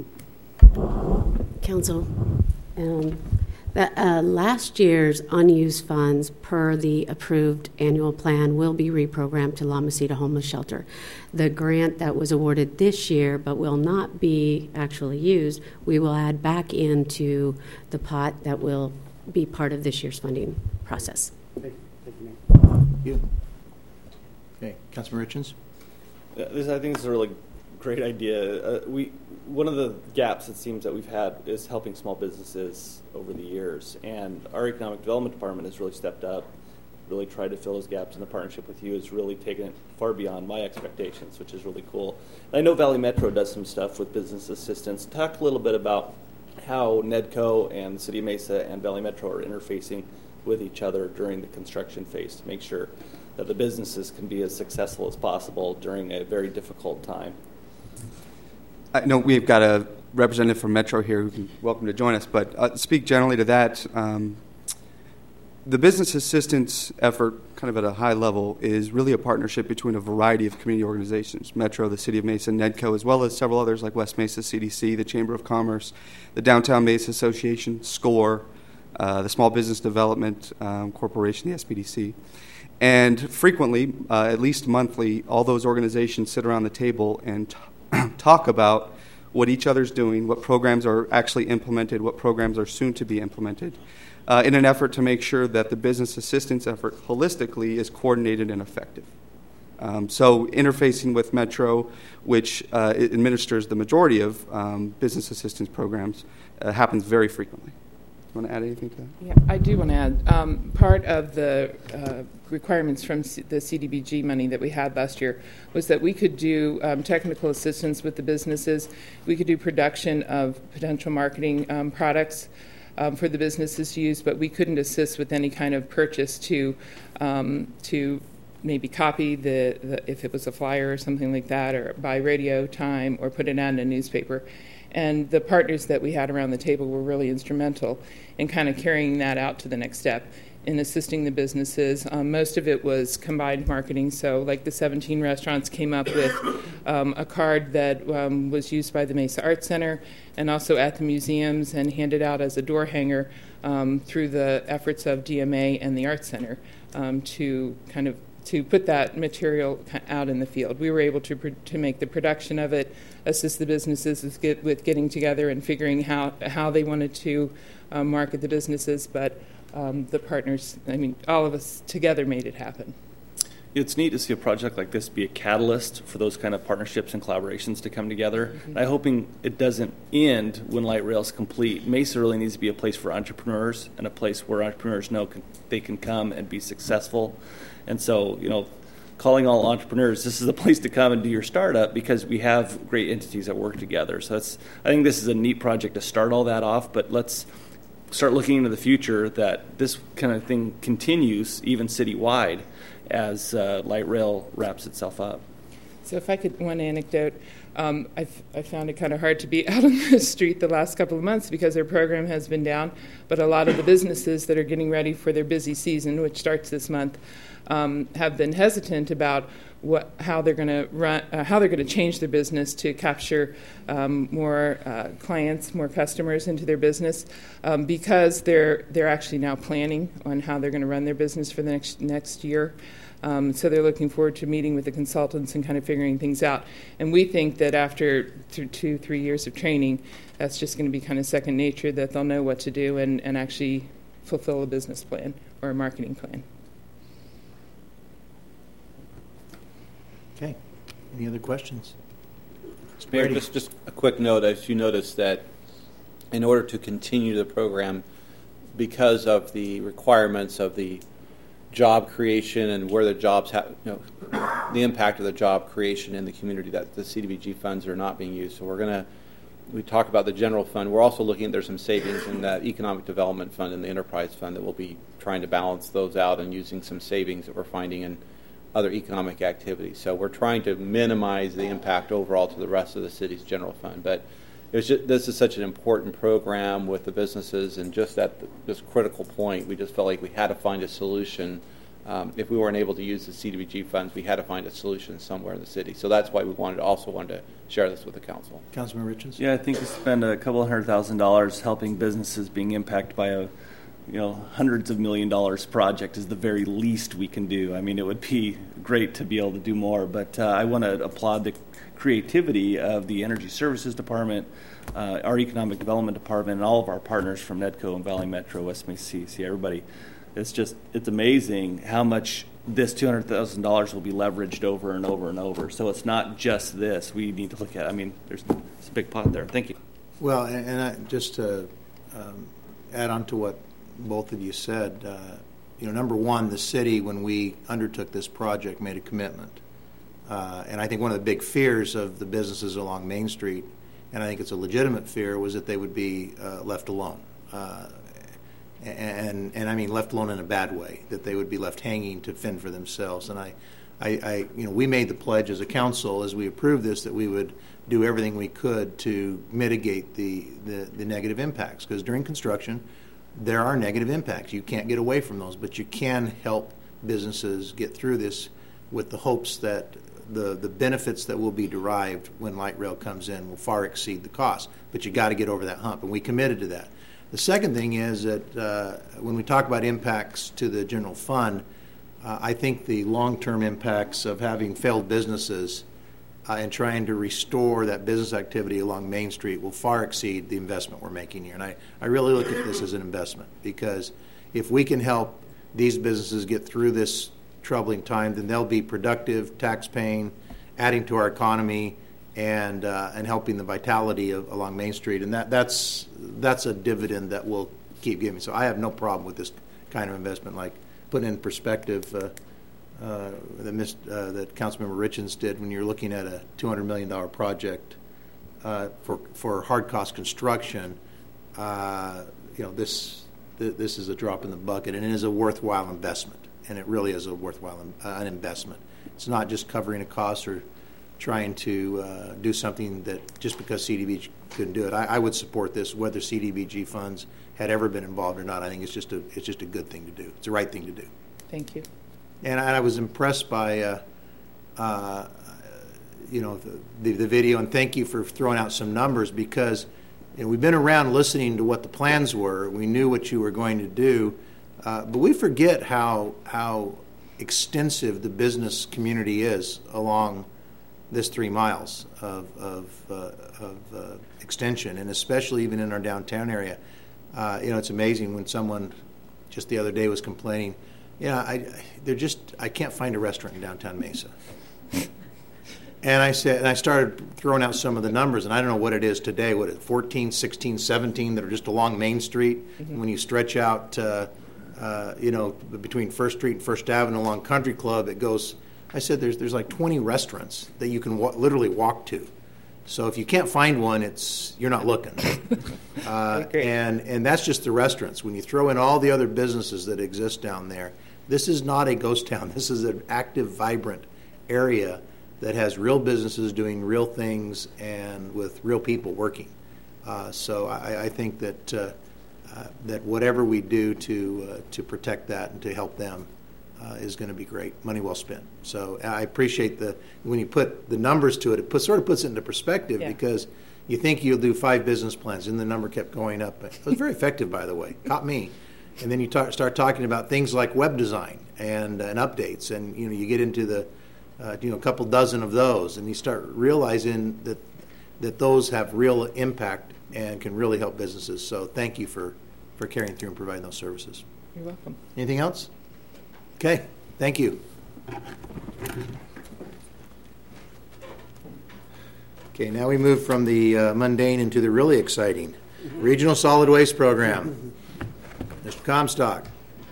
Council, um, the, uh, last year's unused funds per the approved annual plan will be reprogrammed to La Mesita Homeless Shelter. The grant that was awarded this year but will not be actually used, we will add back into the pot that will be part of this year's funding process. Thank you. Thank you. Okay, Councilman Richens. Uh, this, I think this is a really great idea. Uh, we one of the gaps it seems that we've had is helping small businesses over the years, and our economic development department has really stepped up, really tried to fill those gaps, and the partnership with you has really taken it far beyond my expectations, which is really cool. And I know Valley Metro does some stuff with business assistance. Talk a little bit about how NEDCO and the City of Mesa and Valley Metro are interfacing with each other during the construction phase to make sure that the businesses can be as successful as possible during a very difficult time. I know we've got a representative from Metro here who's welcome to join us, but uh, speak generally to that. Um, the business assistance effort, kind of at a high level, is really a partnership between a variety of community organizations, Metro, the City of Mesa, NEDCO, as well as several others like West Mesa C D C, the Chamber of Commerce, the Downtown Mesa Association, SCORE, uh, the Small Business Development um, Corporation, the S B D C. And frequently, uh, at least monthly, all those organizations sit around the table and t- talk about what each other's doing, what programs are actually implemented, what programs are soon to be implemented, uh, in an effort to make sure that the business assistance effort holistically is coordinated and effective. Um, so interfacing with Metro, which uh, administers the majority of um, business assistance programs, uh, happens very frequently. You want to add anything to that? Yeah, I do want to add. Um, part of the uh, requirements from C- the C D B G money that we had last year was that we could do um, technical assistance with the businesses. We could do production of potential marketing um, products um, for the businesses to use, but we couldn't assist with any kind of purchase to um, to maybe copy the, the if it was a flyer or something like that, or buy radio time, or put it out in a newspaper. And the partners that we had around the table were really instrumental in kind of carrying that out to the next step in assisting the businesses. Um, most of it was combined marketing. So like the seventeen restaurants came up with um, a card that um, was used by the Mesa Arts Center and also at the museums and handed out as a door hanger um, through the efforts of D M A and the Arts Center um, to kind of to put that material out in the field. We were able to pr- to make the production of it, assist the businesses with, get, with getting together and figuring how how they wanted to um, market the businesses, but um, the partners, I mean, all of us together made it happen. It's neat to see a project like this be a catalyst for those kind of partnerships and collaborations to come together. Mm-hmm. And I'm hoping it doesn't end when Light Rail is complete. Mesa really needs to be a place for entrepreneurs and a place where entrepreneurs know can, they can come and be successful. And so, you know, calling all entrepreneurs, this is the place to come and do your startup because we have great entities that work together. So that's, I think this is a neat project to start all that off, but let's start looking into the future that this kind of thing continues even citywide as uh, Light Rail wraps itself up. So if I could, one anecdote, um, I've, I found it kind of hard to be out on the street the last couple of months because their program has been down, but a lot of the businesses that are getting ready for their busy season, which starts this month, um, have been hesitant about what, how they're going to run, uh, how they're going to change their business to capture um, more uh, clients, more customers into their business, um, because they're they're actually now planning on how they're going to run their business for the next next year. Um, so they're looking forward to meeting with the consultants and kind of figuring things out. And we think that after th- two, three years of training, that's just going to be kind of second nature, that they'll know what to do and, and actually fulfill a business plan or a marketing plan. Okay. Any other questions? Mayor, just, just a quick note. As you notice that in order to continue the program, because of the requirements of the job creation and where the jobs have, you know, the impact of the job creation in the community, that the C D B G funds are not being used. So we're going to, we talk about the general fund. We're also looking at there's some savings in that economic development fund and the enterprise fund that we'll be trying to balance those out and using some savings that we're finding in other economic activities. So we're trying to minimize the impact overall to the rest of the city's general fund. But it was just, this is such an important program with the businesses, and just at the, this critical point, we just felt like we had to find a solution. Um, if we weren't able to use the C D B G funds, we had to find a solution somewhere in the city. So that's why we wanted also wanted to share this with the council. Councilman Richards? Yeah, I think we spend a couple of hundred thousand dollars helping businesses being impacted by a, you know, hundreds of million dollars project is the very least we can do. I mean, it would be great to be able to do more, but uh, I want to applaud the creativity of the Energy Services Department, uh, our Economic Development Department, and all of our partners from NEDCO and Valley Metro, West Mesa C D C, everybody. It's just, it's amazing how much this two hundred thousand dollars will be leveraged over and over and over. So it's not just this. We need to look at, I mean, there's it's a big pot there. Thank you. Well, and, and I, just to um, add on to what both of you said, uh, you know, number one, the city, when we undertook this project, made a commitment. Uh, and I think one of the big fears of the businesses along Main Street, and I think it's a legitimate fear, was that they would be uh, left alone. Uh, and, and I mean left alone in a bad way, that they would be left hanging to fend for themselves. And I, I, I you know, we made the pledge as a council, as we approved this, that we would do everything we could to mitigate the, the, the negative impacts. Because during construction, there are negative impacts. You can't get away from those, but you can help businesses get through this with the hopes that the, the benefits that will be derived when light rail comes in will far exceed the cost. But you got to get over that hump, and we committed to that. The second thing is that uh, when we talk about impacts to the general fund, uh, I think the long-term impacts of having failed businesses uh, and trying to restore that business activity along Main Street will far exceed the investment we're making here. And I, I really look at this as an investment, because if we can help these businesses get through this troubling time, then they'll be productive, tax-paying, adding to our economy, and uh, and helping the vitality of, along Main Street, and that that's that's a dividend that will keep giving. So I have no problem with this kind of investment. Like putting in perspective uh, uh, that Miz, uh, that Councilmember Richens did when you're looking at a two hundred million dollar project uh, for for hard cost construction. Uh, you know, this th- this is a drop in the bucket, and it is a worthwhile investment, and it really is a worthwhile uh, an investment. It's not just covering a cost or trying to uh, do something that just because C D B G couldn't do it. I, I would support this whether C D B G funds had ever been involved or not. I think it's just a it's just a good thing to do. It's the right thing to do. Thank you. And I, I was impressed by uh, uh, you know the, the the video, and thank you for throwing out some numbers, because you know, we've been around listening to what the plans were. We knew what you were going to do, uh, but we forget how how extensive the business community is along this three miles of, of, uh, of uh, extension, and especially even in our downtown area. Uh, you know, it's amazing when someone just the other day was complaining, yeah, I, they're just, I can't find a restaurant in downtown Mesa. And I said, and I started throwing out some of the numbers, and I don't know what it is today, what is it, fourteen, sixteen, seventeen that are just along Main Street. Mm-hmm. When you stretch out, uh, uh, you know, between First Street and First Avenue along Country Club, it goes, I said there's there's like twenty restaurants that you can wa- literally walk to. So if you can't find one, it's you're not looking. Uh, and and that's just the restaurants. When you throw in all the other businesses that exist down there, this is not a ghost town. This is an active, vibrant area that has real businesses doing real things and with real people working. Uh, so I, I think that uh, uh, that whatever we do to uh, to protect that and to help them uh, is going to be great. Money well spent. So I appreciate the when you put the numbers to it, it puts, sort of puts it into perspective, yeah. Because you think you'll do five business plans, and the number kept going up. It was very effective, by the way. Caught me. And then you talk, start talking about things like web design and, and updates, and you know you get into the uh, you know a couple dozen of those, and you start realizing that that those have real impact and can really help businesses. So thank you for, for carrying through and providing those services. You're welcome. Anything else? Okay, thank you. Okay, now we move from the uh, mundane into the really exciting Regional Solid Waste Program. Mister Comstock.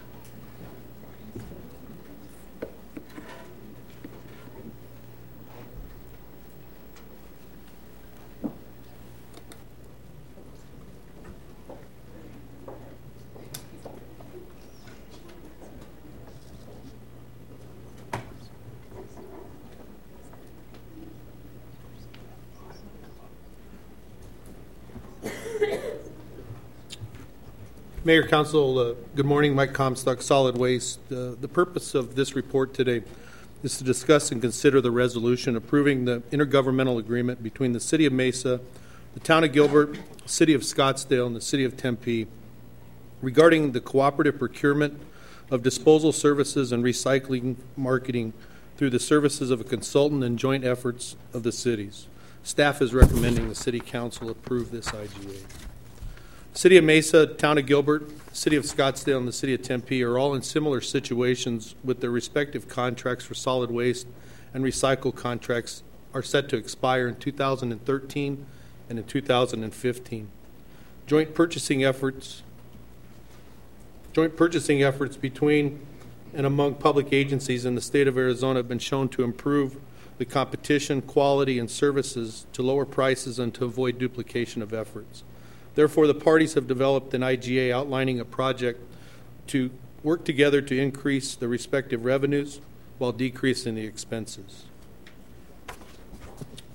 Mayor, Council, uh, good morning. Mike Comstock, Solid Waste. Uh, the purpose of this report today is to discuss and consider the resolution approving the intergovernmental agreement between the City of Mesa, the Town of Gilbert, the City of Scottsdale, and the City of Tempe regarding the cooperative procurement of disposal services and recycling marketing through the services of a consultant and joint efforts of the cities. Staff is recommending the City Council approve this I G A. City of Mesa, Town of Gilbert, City of Scottsdale, and the City of Tempe are all in similar situations with their respective contracts for solid waste and recycle contracts are set to expire in two thousand thirteen and in two thousand fifteen. Joint purchasing efforts joint purchasing efforts between and among public agencies in the state of Arizona have been shown to improve the competition, quality, and services, to lower prices, and to avoid duplication of efforts. Therefore, the parties have developed an I G A outlining a project to work together to increase the respective revenues while decreasing the expenses.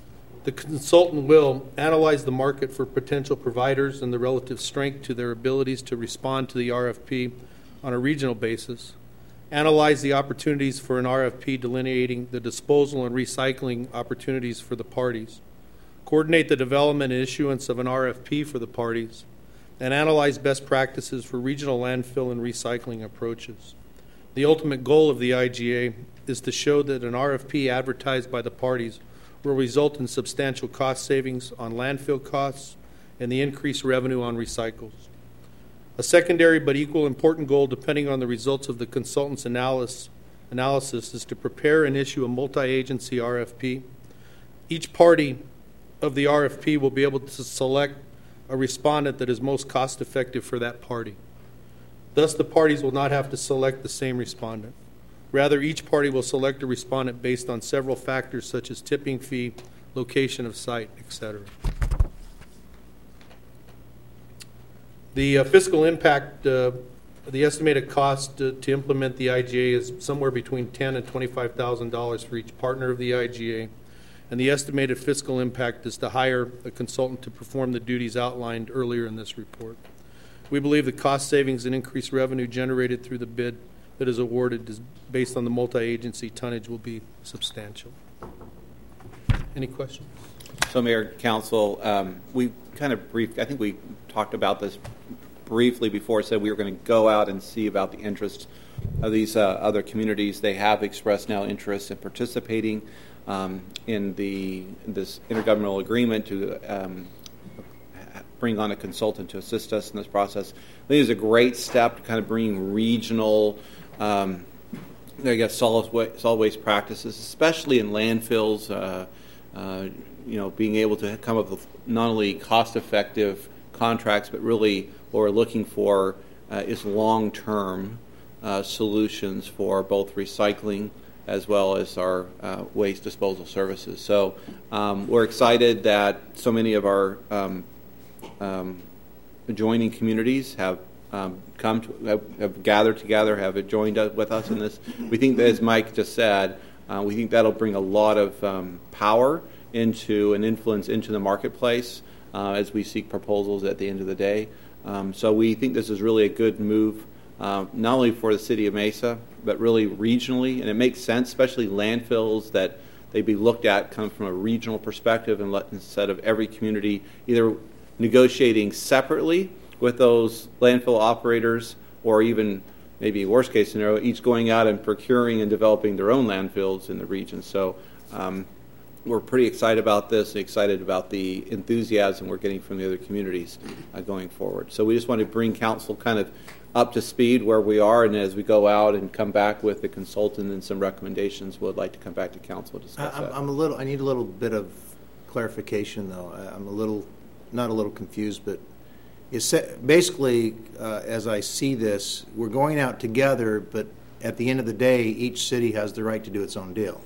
The consultant will analyze the market for potential providers and the relative strength to their abilities to respond to the R F P on a regional basis, analyze the opportunities for an R F P delineating the disposal and recycling opportunities for the parties, coordinate the development and issuance of an R F P for the parties, and analyze best practices for regional landfill and recycling approaches. The ultimate goal of the I G A is to show that an R F P advertised by the parties will result in substantial cost savings on landfill costs and the increased revenue on recycles. A secondary but equal important goal, depending on the results of the consultant's analysis, analysis is to prepare and issue a multi-agency R F P. Each party of the R F P will be able to select a respondent that is most cost-effective for that party. Thus, the parties will not have to select the same respondent. Rather, each party will select a respondent based on several factors such as tipping fee, location of site, et cetera. The uh, fiscal impact, uh, the estimated cost uh, to implement the I G A is somewhere between ten thousand dollars and twenty-five thousand dollars for each partner of the I G A, and the estimated fiscal impact is to hire a consultant to perform the duties outlined earlier in this report. We believe the cost savings and increased revenue generated through the bid that is awarded is based on the multi-agency tonnage will be substantial. Any questions? So, Mayor, Council, um, we kind of briefed, I think we talked about this briefly before, said we were going to go out and see about the interest of these uh, other communities. They have expressed now interest in participating um, in the this intergovernmental agreement to um, bring on a consultant to assist us in this process. I think it's a great step to kind of bring regional Um, I guess solid waste, solid waste practices, especially in landfills. Uh, uh, you know, being able to come up with not only cost-effective contracts, but really what we're looking for uh, is long-term uh, solutions for both recycling as well as our uh, waste disposal services. So um, we're excited that so many of our um, um, adjoining communities have Um, come to, have, have gathered together, have joined up with us in this. We think that, as Mike just said, uh, we think that'll bring a lot of um, power into and influence into the marketplace uh, as we seek proposals at the end of the day. Um, so we think this is really a good move, uh, not only for the city of Mesa, but really regionally, and it makes sense, especially landfills, that they be looked at come from a regional perspective and let, instead of every community either negotiating separately with those landfill operators, or even maybe worst case scenario, each going out and procuring and developing their own landfills in the region. So um, we're pretty excited about this, excited about the enthusiasm we're getting from the other communities uh, going forward. So we just want to bring council kind of up to speed where we are, and as we go out and come back with the consultant and some recommendations, we'd like to come back to council to discuss I, I'm, that. I'm a little. I need a little bit of clarification, though. I, I'm a little, not a little confused, but it's basically, uh, as I see this, we're going out together, but at the end of the day, each city has the right to do its own deal.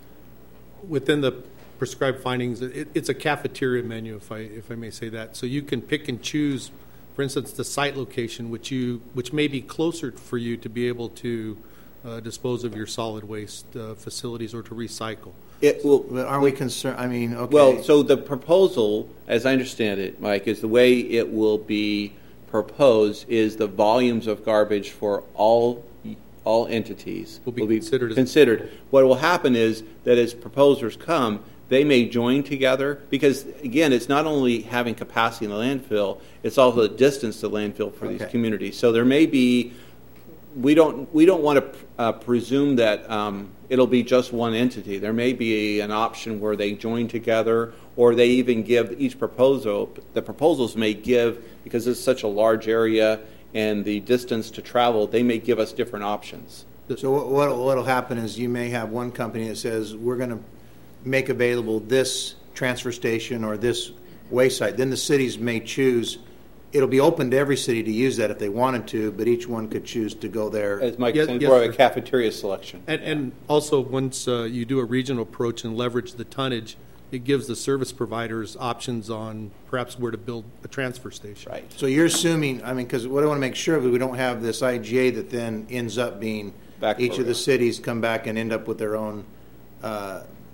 Within the prescribed findings, it, it's a cafeteria menu, if I if I may say that. So you can pick and choose, for instance, the site location, which you which may be closer for you to be able to uh, dispose of your solid waste uh, facilities or to recycle. It will. But are we concerned? I mean, okay. Well, so the proposal, as I understand it, Mike, is the way it will be proposed is the volumes of garbage for all all entities will be, will be considered. considered. What will happen is that as proposers come, they may join together because, again, it's not only having capacity in the landfill; it's also the distance to landfill for Okay. these communities. So there may be. We don't. We don't want to uh, presume that um, it'll be just one entity. There may be an option where they join together, or they even give each proposal. The proposals may give, because it's such a large area and the distance to travel, they may give us different options. So what what will happen is you may have one company that says we're going to make available this transfer station or this waste site. Then the cities may choose. It'll be open to every city to use that if they wanted to, but each one could choose to go there. As Mike Yes, said, yes, more of a sir. cafeteria selection. And, and also, once uh, you do a regional approach and leverage the tonnage, it gives the service providers options on perhaps where to build a transfer station. Right. So you're assuming, I mean, because what I want to make sure of is we don't have this I G A that then ends up being Back each where of we the are. cities come back and end up with their own uh,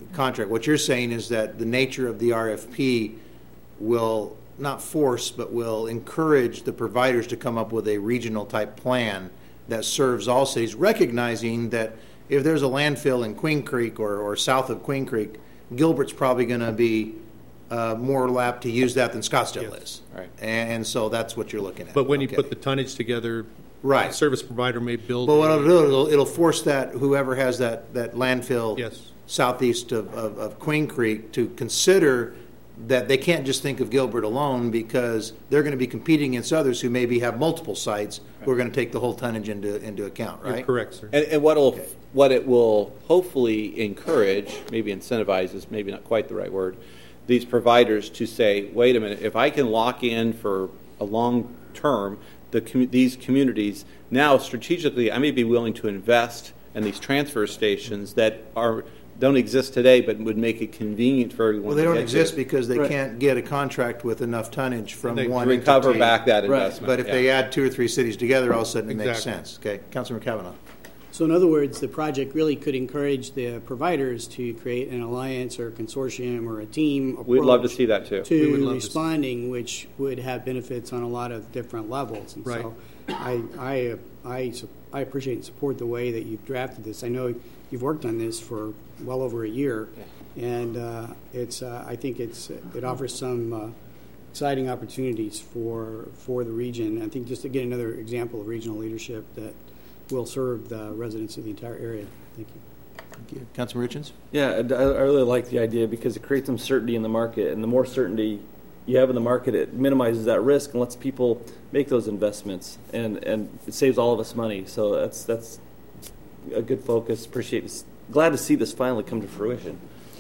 contract. What you're saying is that the nature of the R F P will not force, but will encourage the providers to come up with a regional type plan that serves all cities, recognizing that if there's a landfill in Queen Creek or, or south of Queen Creek, Gilbert's probably going to be uh, more apt to use that than Scottsdale yes. is. Right. And, and so that's what you're looking at. But when okay. you put the tonnage together, right. the service provider may build. But what it'll do, it'll, it'll force that whoever has that, that landfill yes. southeast of, of, of Queen Creek to consider that they can't just think of Gilbert alone, because they're going to be competing against others who maybe have multiple sites right. who are going to take the whole tonnage into into account, right? You're correct, sir. And, and what okay. what it will hopefully encourage, maybe incentivize is maybe not quite the right word, these providers to say, wait a minute, if I can lock in for a long term the com- these communities, now strategically I may be willing to invest in these transfer stations that are don't exist today, but would make it convenient for everyone. Well, they to don't get exist to. because they right. can't get a contract with enough tonnage from they one recover entity. back that right. investment. But if yeah. they add two or three cities together, all of a sudden it exactly. makes sense. Okay, Councilmember Kavanaugh. So in other words, the project really could encourage the providers to create an alliance or a consortium or a team approach. We'd love to see that too. To we would love responding, to which would have benefits on a lot of different levels. And right. so I, I, I, I appreciate and support the way that you've drafted this. I know you've worked on this for well over a year, yeah. and uh, it's. Uh, I think it's. It offers some uh, exciting opportunities for for the region. I think just to get another example of regional leadership that will serve the residents of the entire area. Thank you. Thank you, Councilman Richens. Yeah, I, I really like the idea because it creates some certainty in the market, and the more certainty you have in the market, it minimizes that risk and lets people make those investments, and, and it saves all of us money. So that's that's a good focus. Appreciate this. Glad to see this finally come to fruition.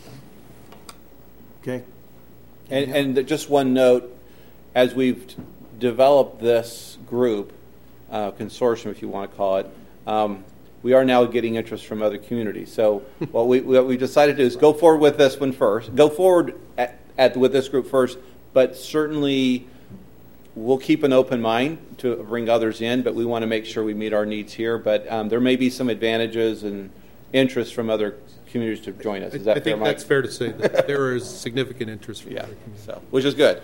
Okay. And, and just one note, as we've t- developed this group, uh, consortium, if you want to call it, um, we are now getting interest from other communities. So what we what we decided to do is go forward with this one first. Go forward at, at with this group first, but certainly we'll keep an open mind to bring others in, but we want to make sure we meet our needs here. But um, there may be some advantages and interest from other communities to join us. Is that I fair, think Mike? that's fair to say. That there is significant interest from yeah, other communities. so, which is good.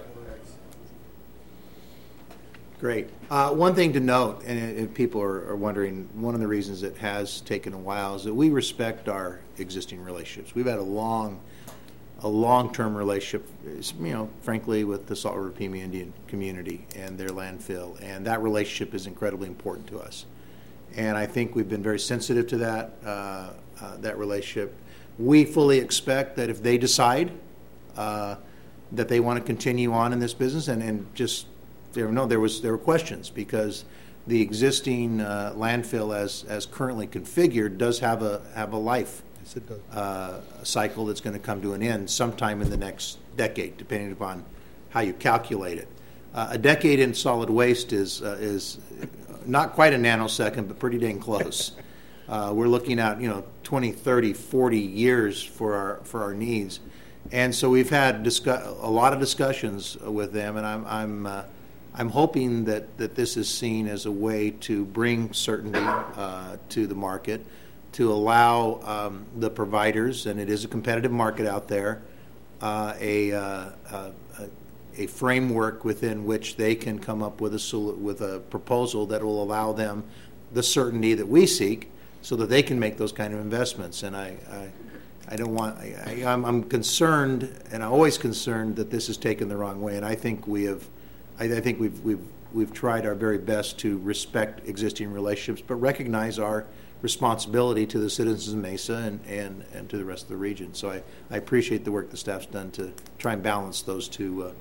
Great. Uh, one thing to note, and if people are, are wondering, one of the reasons it has taken a while is that we respect our existing relationships. We've had a long, a long-term relationship, you know, frankly, with the Salt River Pima Indian community and their landfill, and that relationship is incredibly important to us. And I think we've been very sensitive to that, uh, uh, that relationship. We fully expect that if they decide uh, that they want to continue on in this business, and, and just there, no, there was there were questions because the existing uh, landfill, as as currently configured, does have a have a life yes, it does. Uh, cycle that's going to come to an end sometime in the next decade, depending upon how you calculate it. Uh, a decade in solid waste is uh, is not quite a nanosecond, but pretty dang close. Uh, we're looking at, you know, twenty, thirty, forty years for our for our needs, and so we've had discuss, a lot of discussions with them, and I'm I'm uh, I'm hoping that, that this is seen as a way to bring certainty uh, to the market, to allow um, the providers, and it is a competitive market out there, uh, a, uh, a a framework within which they can come up with a with a proposal that will allow them the certainty that we seek, so that they can make those kind of investments. And I, I, I don't want. I, I'm, I'm concerned, and I'm always concerned that this is taken the wrong way. And I think we have. I, I think we've we've we've tried our very best to respect existing relationships, but recognize our responsibility to the citizens of Mesa and, and, and to the rest of the region. So I, I appreciate the work the staff's done to try and balance those two. Uh,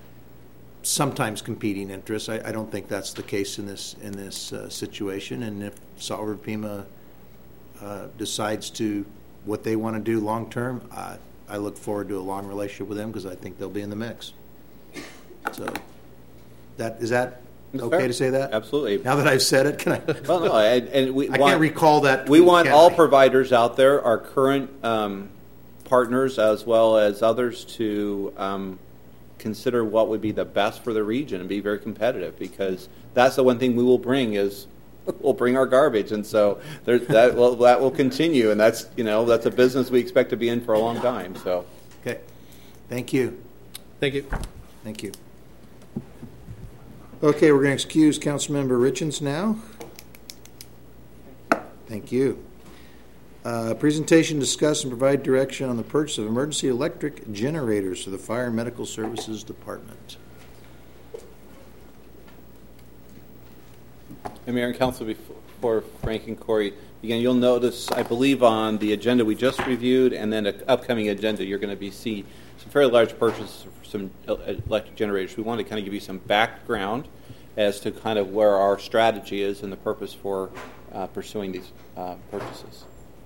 sometimes competing interests. I, I don't think that's the case in this in this uh, situation. And if Salt River Pima uh, decides to what they want to do long term, uh, I look forward to a long relationship with them because I think they'll be in the mix. So, that is that That's okay fair. to say that? Absolutely. Now that I've said it, can I? Well, no, and, and we I want, can't recall that. We want can all I? providers out there, our current um, partners as well as others, to um, consider what would be the best for the region and be very competitive, because that's the one thing we will bring is will bring our garbage, and so there, that will that will continue, and that's you know that's a business we expect to be in for a long time. So, okay, thank you, thank you, thank you. Okay, we're going to excuse Councilmember Richens now. Thank you. Uh, presentation, discuss, and provide direction on the purchase of emergency electric generators for the Fire and Medical Services Department. And Mayor and Council, before Frank and Corey begin, you'll notice, I believe, on the agenda we just reviewed and then an upcoming agenda, you're going to be see some fairly large purchases for some electric generators. We want to kind of give you some background as to kind of where our strategy is and the purpose for uh, pursuing these uh, purchases.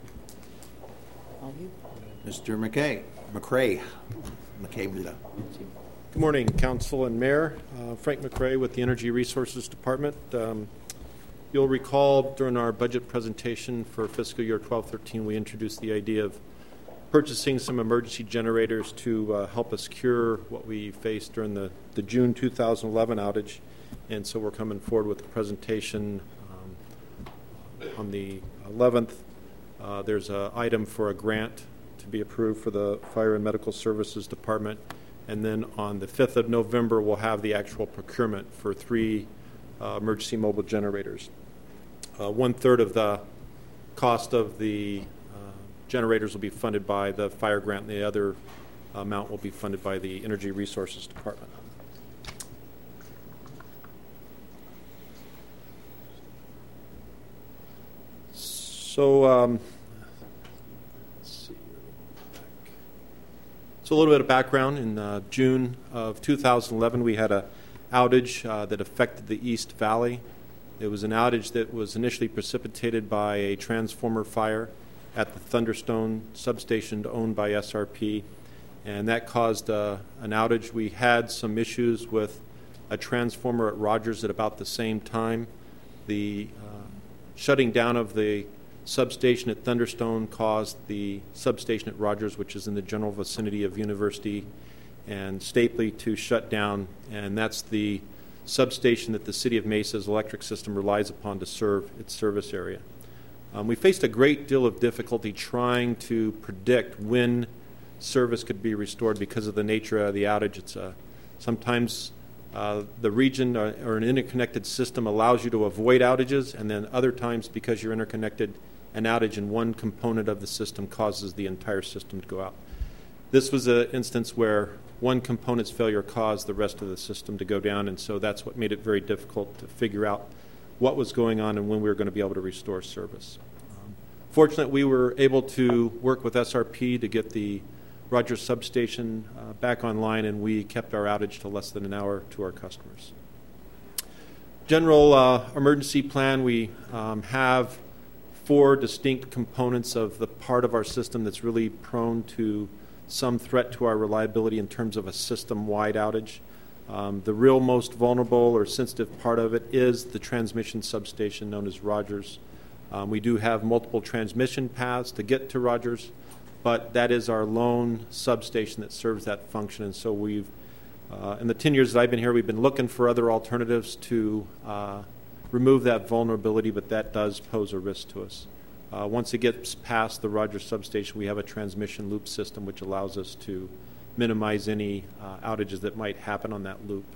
Mister McKay, McCray, McKay Muda. Good morning, Council and Mayor. Uh, Frank McCray with the Energy Resources Department. Um, you'll recall during our budget presentation for fiscal year twelve thirteen, we introduced the idea of purchasing some emergency generators to uh, help us cure what we faced during the, the June two thousand eleven outage. And so we're coming forward with a presentation um, on the eleventh. Uh, there's an item for a grant to be approved for the Fire and Medical Services Department. And then on the fifth of November, we'll have the actual procurement for three uh, emergency mobile generators. Uh, one third of the cost of the uh, generators will be funded by the fire grant, and the other amount will be funded by the Energy Resources Department. So, um, let's see. So a little bit of background. In uh, June of two thousand eleven, we had an outage uh, that affected the East Valley. It was an outage that was initially precipitated by a transformer fire at the Thunderstone substation owned by S R P, and that caused uh, an outage. We had some issues with a transformer at Rogers at about the same time. The uh, shutting down of the substation at Thunderstone caused the substation at Rogers, which is in the general vicinity of University and Stapley, to shut down, and that's the substation that the City of Mesa's electric system relies upon to serve its service area. Um, we faced a great deal of difficulty trying to predict when service could be restored because of the nature of the outage. It's a, sometimes uh, the region or, or an interconnected system allows you to avoid outages, and then other times, because you're interconnected, an outage in one component of the system causes the entire system to go out. This was an instance where one component's failure caused the rest of the system to go down, and so that's what made it very difficult to figure out what was going on and when we were going to be able to restore service. Um, fortunately, we were able to work with S R P to get the Rogers substation uh, back online, and we kept our outage to less than an hour to our customers. General uh, emergency plan, we um, have four distinct components of the part of our system that's really prone to some threat to our reliability in terms of a system-wide outage. Um, the real most vulnerable or sensitive part of it is the transmission substation known as Rogers. Um, we do have multiple transmission paths to get to Rogers, but that is our lone substation that serves that function. And so we've, uh, in the ten years that I've been here, we've been looking for other alternatives to uh, remove that vulnerability, but that does pose a risk to us. Uh, once it gets past the Rogers substation, we have a transmission loop system which allows us to minimize any uh, outages that might happen on that loop.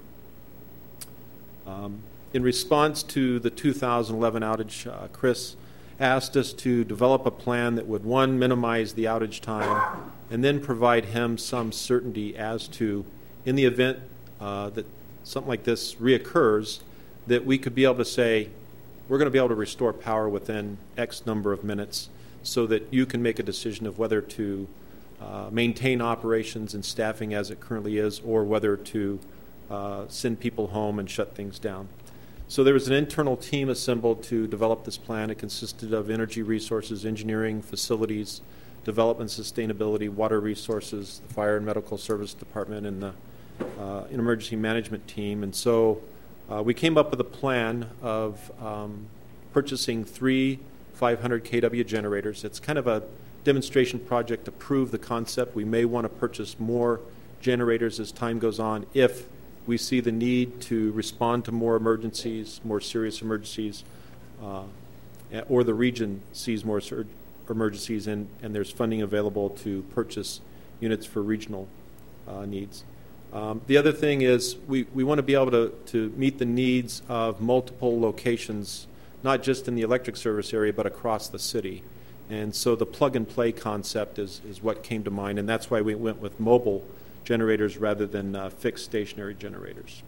Um, in response to the two thousand eleven outage, uh, Chris asked us to develop a plan that would, one, minimize the outage time, and then provide him some certainty as to, in the event uh, that something like this reoccurs, that we could be able to say, we're going to be able to restore power within X number of minutes so that you can make a decision of whether to uh, maintain operations and staffing as it currently is, or whether to uh, send people home and shut things down. So there was an internal team assembled to develop this plan. It consisted of energy resources, engineering, facilities, development, sustainability, water resources, the Fire and Medical Service Department, and the uh, emergency management team. And so Uh, we came up with a plan of um, purchasing three five hundred K W generators. It's kind of a demonstration project to prove the concept. We may want to purchase more generators as time goes on if we see the need to respond to more emergencies, more serious emergencies, uh, or the region sees more surge emergencies, and, and there's funding available to purchase units for regional uh, needs. Um, the other thing is we, we want to be able to, to meet the needs of multiple locations, not just in the electric service area, but across the city. And so the plug-and-play concept is, is what came to mind, and that's why we went with mobile generators rather than uh, fixed stationary generators.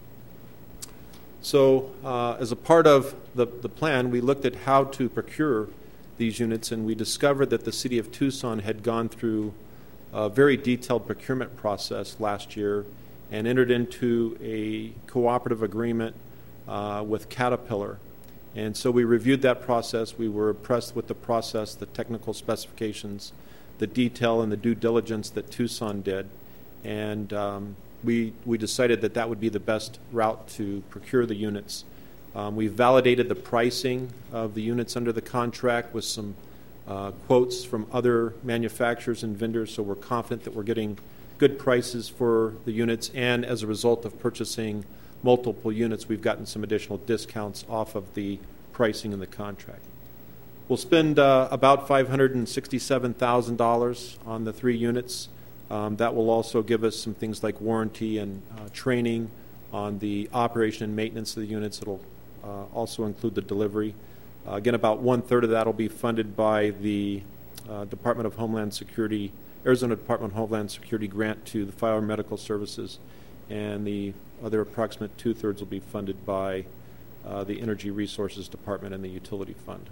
So uh, as a part of the, the plan, we looked at how to procure these units, and we discovered that the City of Tucson had gone through a very detailed procurement process last year and entered into a cooperative agreement uh, with Caterpillar. And so we reviewed that process. We were impressed with the process, the technical specifications, the detail, and the due diligence that Tucson did. And um, we, we decided that that would be the best route to procure the units. Um, we validated the pricing of the units under the contract with some uh, quotes from other manufacturers and vendors, so we're confident that we're getting good prices for the units, and as a result of purchasing multiple units, we've gotten some additional discounts off of the pricing in the contract. We'll spend uh, about five hundred sixty-seven thousand dollars on the three units. Um, that will also give us some things like warranty and uh, training on the operation and maintenance of the units. It'll uh, also include the delivery. Uh, again, about one-third of that will be funded by the uh, Department of Homeland Security, Arizona Department of Homeland Security grant to the Fire Medical Services, and the other approximate two-thirds will be funded by uh, the Energy Resources Department and the Utility Fund.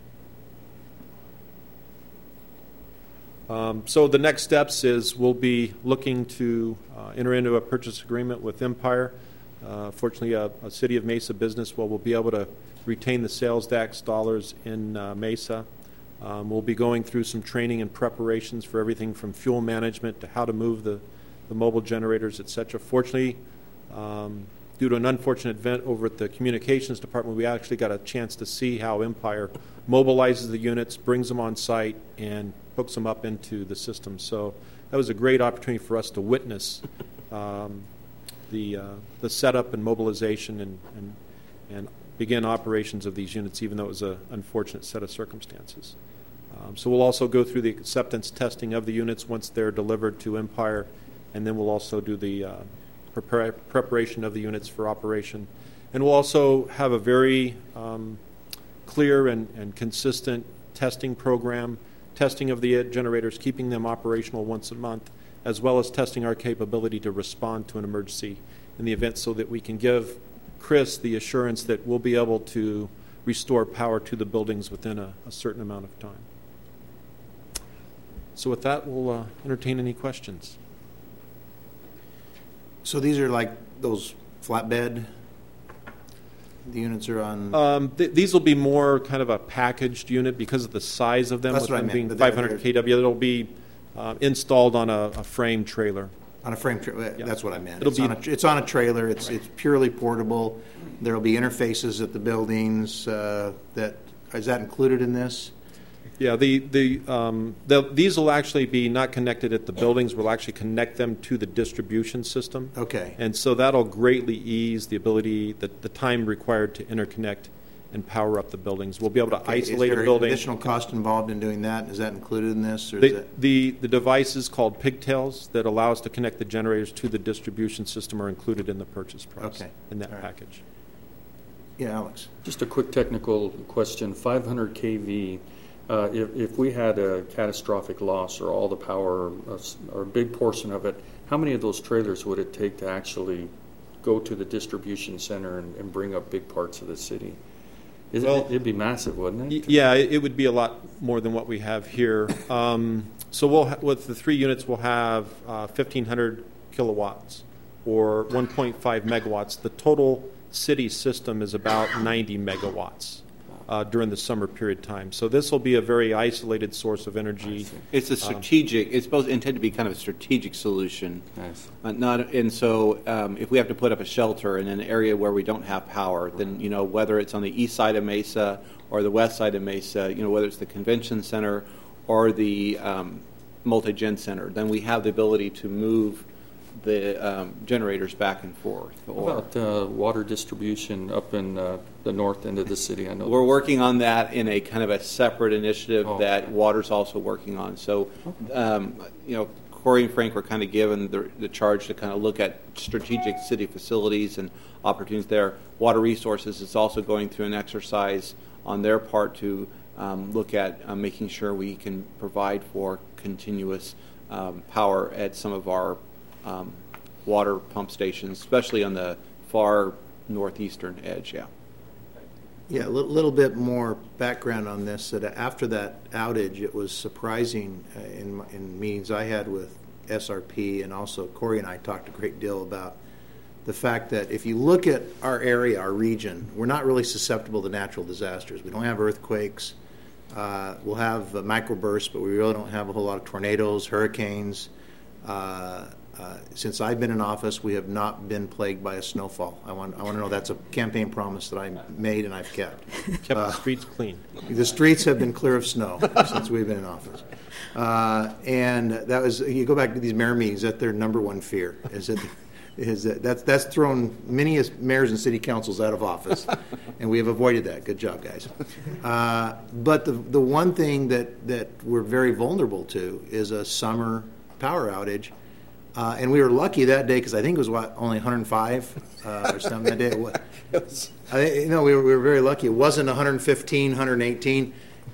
Um, so the next steps is we'll be looking to uh, enter into a purchase agreement with Empire. Uh, fortunately, a, a City of Mesa business where we'll be able to retain the sales tax dollars in uh, Mesa. Um, we'll be going through some training and preparations for everything from fuel management to how to move the, the mobile generators, et cetera. Fortunately, um, due to an unfortunate event over at the communications department, we actually got a chance to see how Empire mobilizes the units, brings them on site, and hooks them up into the system. So that was a great opportunity for us to witness um, the uh, the setup and mobilization and, and and begin operations of these units, even though it was an unfortunate set of circumstances. Um, so we'll also go through the acceptance testing of the units once they're delivered to Empire, and then we'll also do the uh, prepar- preparation of the units for operation. And we'll also have a very um, clear and, and consistent testing program, testing of the generators, keeping them operational once a month, as well as testing our capability to respond to an emergency in the event, so that we can give Chris the assurance that we'll be able to restore power to the buildings within a, a certain amount of time. So with that, we'll uh, entertain any questions. So these are like those flatbed, the units are on... Um, th- these will be more kind of a packaged unit because of the size of them. That's with what I them meant, being but they're- five hundred kilowatts. It'll be uh, installed on a, a frame trailer. On a frame trailer, that's what I meant. It'll It's be- on a, it's on a trailer, it's, it's purely portable. There'll be interfaces at the buildings uh, that, is that included in this? Yeah, the, the, um, the, these will actually be not connected at the buildings. We'll actually connect them to the distribution system. Okay. And so that'll greatly ease the ability, the, the time required to interconnect and power up the buildings. We'll be able to Okay, isolate is there a building. additional cost involved in doing that? Is that included in this? Or is The, that, the, the devices called pigtails that allow us to connect the generators to the distribution system are included in the purchase price, Okay. in that All right. package. Yeah, Alex. Just a quick technical question. five hundred k V, uh, if, if we had a catastrophic loss or all the power uh, or a big portion of it, how many of those trailers would it take to actually go to the distribution center and, and bring up big parts of the city? Is Well, it, it'd be massive, wouldn't it? Y- Yeah, it it would be a lot more than what we have here. Um, so we'll ha- with the three units, we'll have uh, fifteen hundred kilowatts or one point five megawatts. The total city system is about ninety megawatts uh, during the summer period time. So this will be a very isolated source of energy. It's a Um, strategic. It's supposed intended to be kind of a strategic solution. Nice. Uh, not and so um, if we have to put up a shelter in an area where we don't have power, then you know whether it's on the east side of Mesa or the west side of Mesa, you know whether it's the convention center or the um, multi-gen center, then we have the ability to move the um, generators back and forth. What about uh, water distribution up in uh, the north end of the city? I know we're working on that in a kind of a separate initiative oh. that Water's also working on. So, um, you know, Corey and Frank were kind of given the, the charge to kind of look at strategic city facilities and opportunities there. Water Resources is also going through an exercise on their part to um, look at uh, making sure we can provide for continuous um, power at some of our um, water pump stations, especially on the far northeastern edge. Yeah. Yeah, a little, little bit more background on this. That after that outage, it was surprising uh, in, in meetings I had with S R P, and also Corey and I talked a great deal about the fact that if you look at our area, our region, we're not really susceptible to natural disasters. We don't have earthquakes. Uh, we'll have uh, microbursts, but we really don't have a whole lot of tornadoes, hurricanes. Uh, Uh, since I've been in office, we have not been plagued by a snowfall. I want, I want to know that's a campaign promise that I made and I've kept. Kept uh, the streets clean. The streets have been clear of snow since we've been in office. Uh, and that was, you go back to these mayor meetings, that's their number one fear, is that, is that that's, that's thrown many mayors and city councils out of office, and we have avoided that. Good job, guys. Uh, but the, the one thing that, that we're very vulnerable to is a summer power outage. Uh, and we were lucky that day because I think it was what only one hundred five uh, or something that day. It was, I, you know, we were, we were very lucky. It wasn't one hundred fifteen, one hundred eighteen,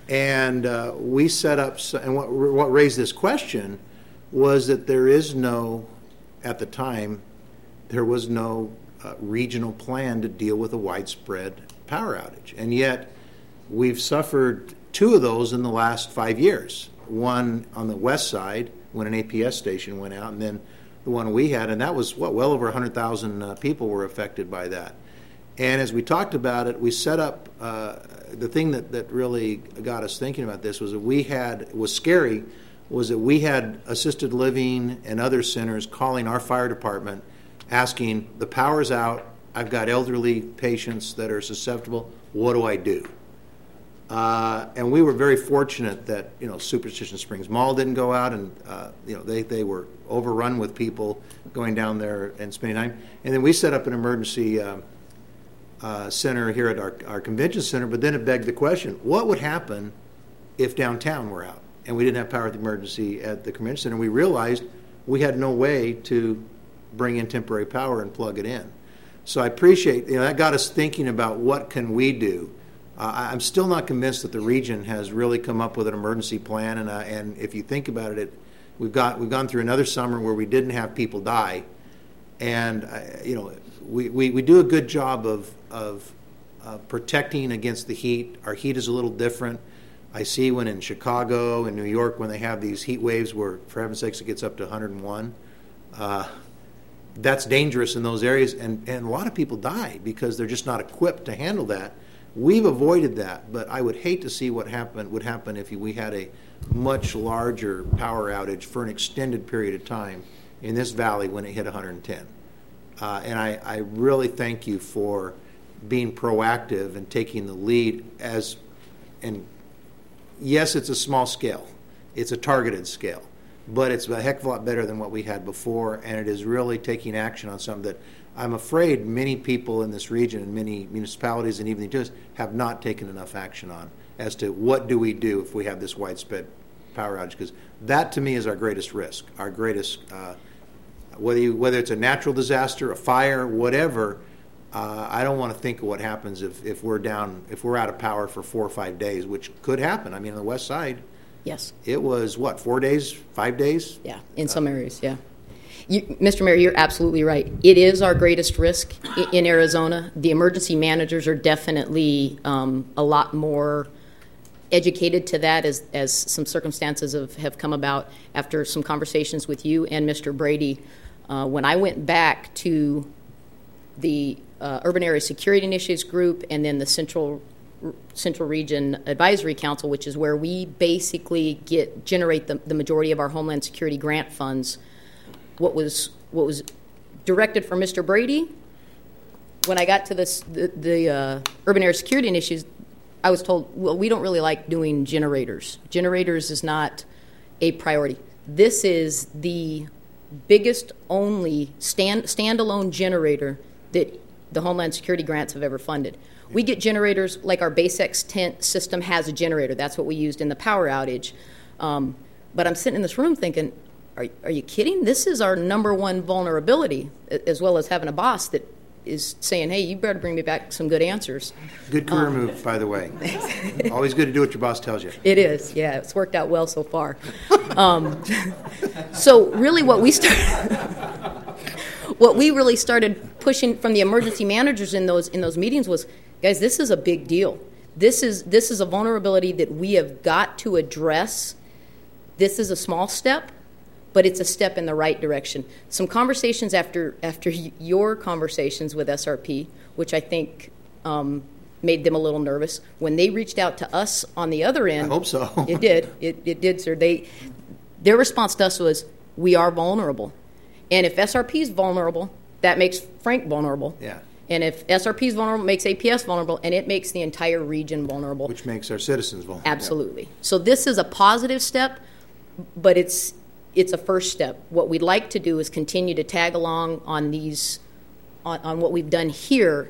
and uh, we set up. And what what raised this question was that there is no, at the time, there was no uh, regional plan to deal with a widespread power outage, and yet we've suffered two of those in the last five years. One on the west side, when an A P S station went out, and then the one we had, and that was, what, well over one hundred thousand uh, people were affected by that. And as we talked about it, we set up, uh, the thing that, that really got us thinking about this was that we had, was scary, was that we had assisted living and other centers calling our fire department, asking, the power's out, I've got elderly patients that are susceptible, what do I do? Uh, and we were very fortunate that, you know, Superstition Springs Mall didn't go out, and, uh, you know, they, they were overrun with people going down there and spending time. And then we set up an emergency uh, uh, center here at our, our convention center, but then it begged the question, what would happen if downtown were out and we didn't have power at the emergency at the convention center? We realized we had no way to bring in temporary power and plug it in. So I appreciate, you know, that got us thinking about what can we do. Uh, I'm still not convinced that the region has really come up with an emergency plan, and uh, and if you think about it, it, we've got we've gone through another summer where we didn't have people die, and uh, you know we, we, we do a good job of of uh, protecting against the heat. Our heat is a little different. I see when in Chicago and New York when they have these heat waves where, for heaven's sakes, it gets up to one hundred and one. Uh, that's dangerous in those areas, and, and a lot of people die because they're just not equipped to handle that. We've avoided that, but I would hate to see what happen, would happen if we had a much larger power outage for an extended period of time in this valley when it hit one hundred ten. Uh, and I, I really thank you for being proactive and taking the lead as, and yes, it's a small scale. It's a targeted scale, but it's a heck of a lot better than what we had before, and it is really taking action on something that I'm afraid many people in this region and many municipalities and even the utilities have not taken enough action on as to what do we do if we have this widespread power outage, because that to me is our greatest risk, our greatest, uh, whether, you, whether it's a natural disaster, a fire, whatever, uh, I don't want to think of what happens if, if we're down, if we're out of power for four or five days, which could happen. I mean, on the west side, yes, it was, what, four days, five days? Yeah, in some uh, areas, yeah. You, Mister Mayor, you're absolutely right. It is our greatest risk in, in Arizona. The emergency managers are definitely um, a lot more educated to that as, as some circumstances have, have come about after some conversations with you and Mister Brady. Uh, when I went back to the uh, Urban Area Security Initiatives Group and then the Central Central Region Advisory Council, which is where we basically get generate the, the majority of our Homeland Security grant funds, what was what was directed from Mister Brady, when I got to this, the, the uh, Urban Area Security Initiatives, I was told, well, we don't really like doing generators. Generators is not a priority. This is the biggest only stand standalone generator that the Homeland Security grants have ever funded. We get generators like our BaseX tent system has a generator. That's what we used in the power outage. Um, but I'm sitting in this room thinking, are, are you kidding? This is our number one vulnerability, as well as having a boss that is saying, hey, you better bring me back some good answers. Good career um, move, by the way. Always good to do what your boss tells you. It is, yeah. It's worked out well so far. Um, so really what we started, what we really started pushing from the emergency managers in those in those meetings was, guys, this is a big deal. This is this is a vulnerability that we have got to address. This is a small step, but it's a step in the right direction. Some conversations after after your conversations with S R P, which I think um, made them a little nervous, when they reached out to us on the other end. I hope so. It did. It, it did, sir. They, their response to us was, we are vulnerable. And if S R P is vulnerable, that makes Frank vulnerable. Yeah. And if S R P is vulnerable, it makes A P S vulnerable, and it makes the entire region vulnerable. Which makes our citizens vulnerable. Absolutely. Yeah. So this is a positive step, but it's it's a first step. What we'd like to do is continue to tag along on these, on, on what we've done here,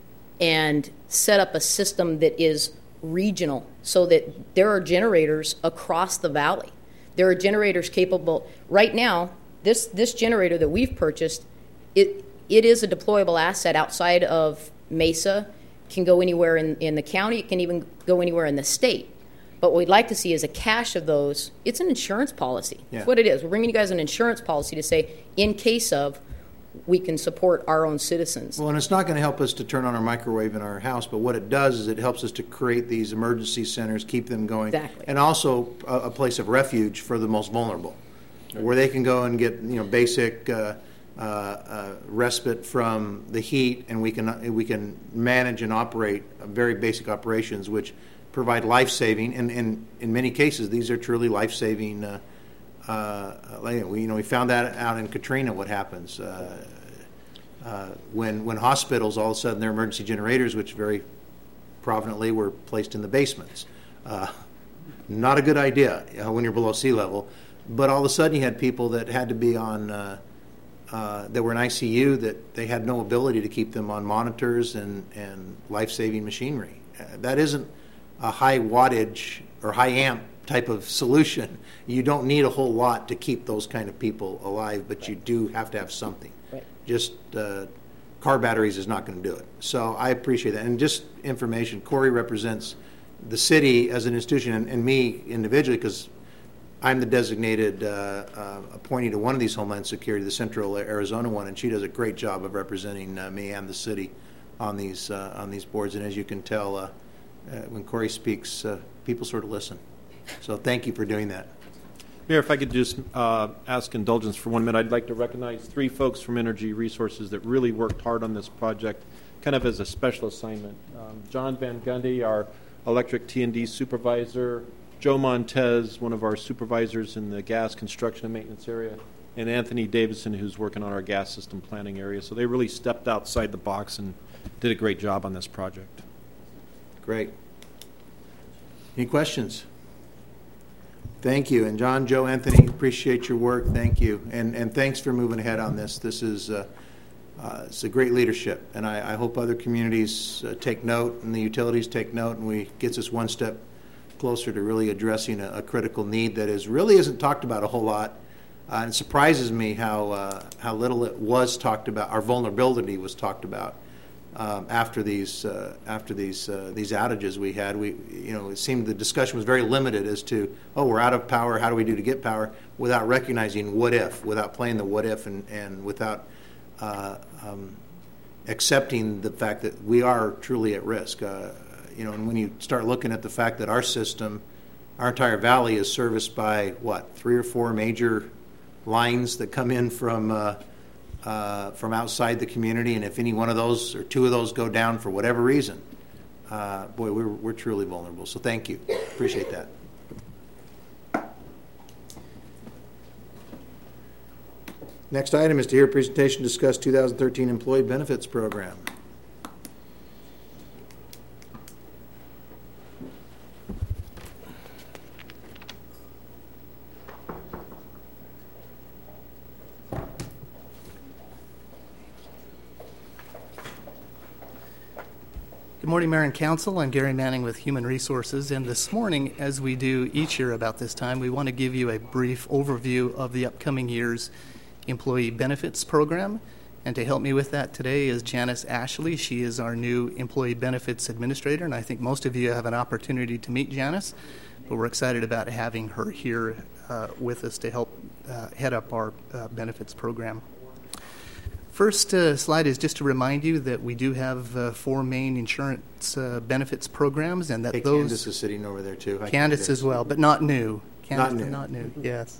and set up a system that is regional, so that there are generators across the valley. There are generators capable. Right now, this this generator that we've purchased, it it is a deployable asset outside of Mesa. Can go anywhere in, in the county. It can even go anywhere in the state. But what we'd like to see is a cache of those. It's an insurance policy. Yeah. That's what it is. We're bringing you guys an insurance policy to say, in case of, we can support our own citizens. Well, and it's not going to help us to turn on our microwave in our house, but what it does is it helps us to create these emergency centers, keep them going. Exactly. And also a, a place of refuge for the most vulnerable, right, where they can go and get, you know, basic uh, uh, uh, respite from the heat, and we can we can manage and operate very basic operations, which provide life-saving, and, and in many cases, these are truly life-saving. Uh, uh, we, you know, we found that out in Katrina. What happens uh, uh, when when hospitals all of a sudden their emergency generators, which very providently were placed in the basements. Uh, not a good idea uh, when you're below sea level. But all of a sudden, you had people that had to be on uh, uh, that were in I C U that they had no ability to keep them on monitors and and life-saving machinery. Uh, that isn't a high wattage or high amp type of solution. You don't need a whole lot to keep those kind of people alive, but you do have to have something. Right. Just uh, car batteries is not going to do it. So I appreciate that. And just information, Corey represents the city as an institution, and, and me individually, because I'm the designated uh, uh, appointee to one of these Homeland Security, the Central Arizona one, and she does a great job of representing uh, me and the city on these uh, on these boards. And as you can tell, uh, Uh, when Corey speaks, uh, people sort of listen. So thank you for doing that. Mayor, if I could just uh, ask indulgence for one minute, I'd like to recognize three folks from Energy Resources that really worked hard on this project, kind of as a special assignment. Um, John Van Gundy, our electric T and D supervisor, Joe Montez, one of our supervisors in the gas construction and maintenance area, and Anthony Davidson, who's working on our gas system planning area. So they really stepped outside the box and did a great job on this project. Great. Any questions? Thank you. And John, Joe, Anthony, appreciate your work. Thank you. And and thanks for moving ahead on this. This is uh, uh, it's a great leadership. And I, I hope other communities uh, take note and the utilities take note, and we gets us one step closer to really addressing a, a critical need that is really isn't talked about a whole lot. Uh, and it surprises me how uh, how little it was talked about. Our vulnerability was talked about. Um, after these uh, after these uh, these outages we had, we you know it seemed the discussion was very limited as to, oh, we're out of power, how do we do to get power, without recognizing what if, without playing the what if, and and without uh, um, accepting the fact that we are truly at risk. Uh, you know, and when you start looking at the fact that our system, our entire valley is serviced by what, three or four major lines that come in from. Uh, Uh, from outside the community, and if any one of those or two of those go down for whatever reason, uh, boy, we're, we're truly vulnerable. So thank you. Appreciate that. Next item is to hear a presentation to discuss two thousand thirteen Employee Benefits Program. Good morning, Mayor and Council. I'm Gary Manning with Human Resources, and this morning, as we do each year about this time, we want to give you a brief overview of the upcoming year's Employee Benefits Program. And to help me with that today is Janice Ashley. She is our new Employee Benefits Administrator, and I think most of you have an opportunity to meet Janice, but we're excited about having her here uh, with us to help uh, head up our uh, benefits program. First uh, slide is just to remind you that we do have uh, four main insurance uh, benefits programs, and that hey, those... Candace is sitting over there, too. Hi, Candace as well, but not new. Candace, not new. Not new, yes.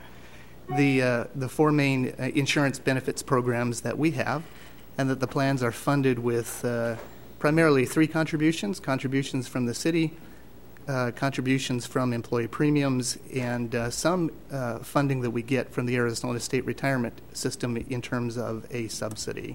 The, uh, the four main uh, insurance benefits programs that we have, and that the plans are funded with uh, primarily three contributions, contributions from the city, Uh, contributions from employee premiums, and uh, some uh, funding that we get from the Arizona State Retirement System in terms of a subsidy.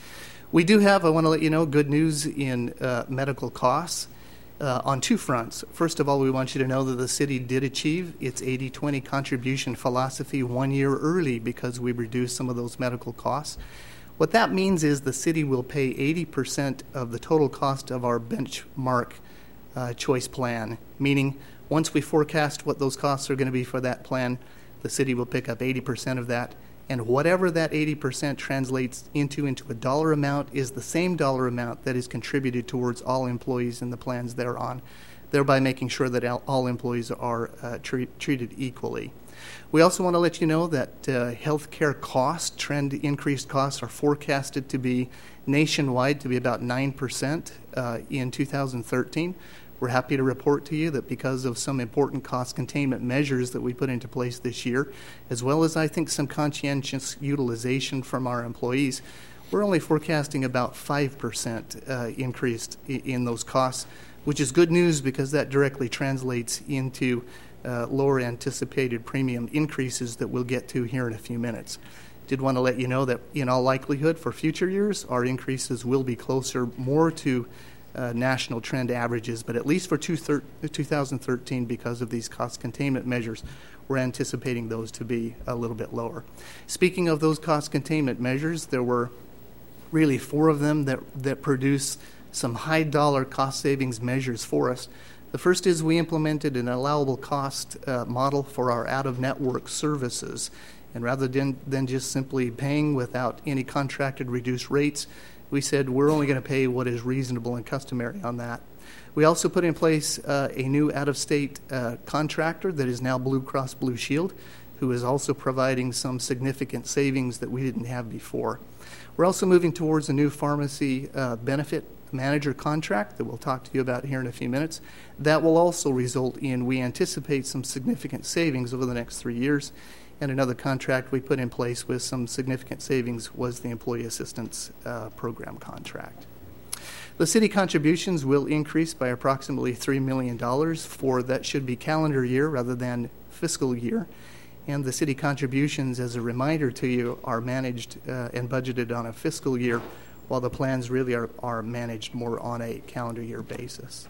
We do have, I want to let you know, good news in uh, medical costs uh, on two fronts. First of all, we want you to know that the city did achieve its eighty twenty contribution philosophy one year early because we reduced some of those medical costs. What that means is the city will pay eighty percent of the total cost of our benchmark Uh, choice plan, meaning once we forecast what those costs are going to be for that plan, the city will pick up eighty percent of that, and whatever that eighty percent translates into into a dollar amount is the same dollar amount that is contributed towards all employees in the plans they're on, thereby making sure that all employees are uh, treat, treated equally. We also want to let you know that uh, health care cost, trend increased costs are forecasted to be nationwide to be about nine percent uh, in two thousand thirteen. We're happy to report to you that because of some important cost containment measures that we put into place this year, as well as I think some conscientious utilization from our employees, we're only forecasting about five percent uh, increased in, in those costs, which is good news because that directly translates into uh, lower anticipated premium increases that we'll get to here in a few minutes. Did want to let you know that in all likelihood for future years, our increases will be closer more to uh, national trend averages, but at least for two thir- two thousand thirteen, because of these cost containment measures, we're anticipating those to be a little bit lower. Speaking of those cost containment measures, there were really four of them that, that produce some high dollar cost savings measures for us. The first is we implemented an allowable cost uh, model for our out-of-network services. And rather than, than just simply paying without any contracted reduced rates, we said we're only going to pay what is reasonable and customary on that. We also put in place uh, a new out-of-state uh, contractor that is now Blue Cross Blue Shield, who is also providing some significant savings that we didn't have before. We're also moving towards a new pharmacy uh, benefit manager contract that we'll talk to you about here in a few minutes. That will also result in, we anticipate, some significant savings over the next three years. And another contract we put in place with some significant savings was the Employee Assistance uh, Program contract. The city contributions will increase by approximately three million dollars for that should be calendar year rather than fiscal year. And the city contributions, as a reminder to you, are managed uh, and budgeted on a fiscal year, while the plans really are, are managed more on a calendar year basis.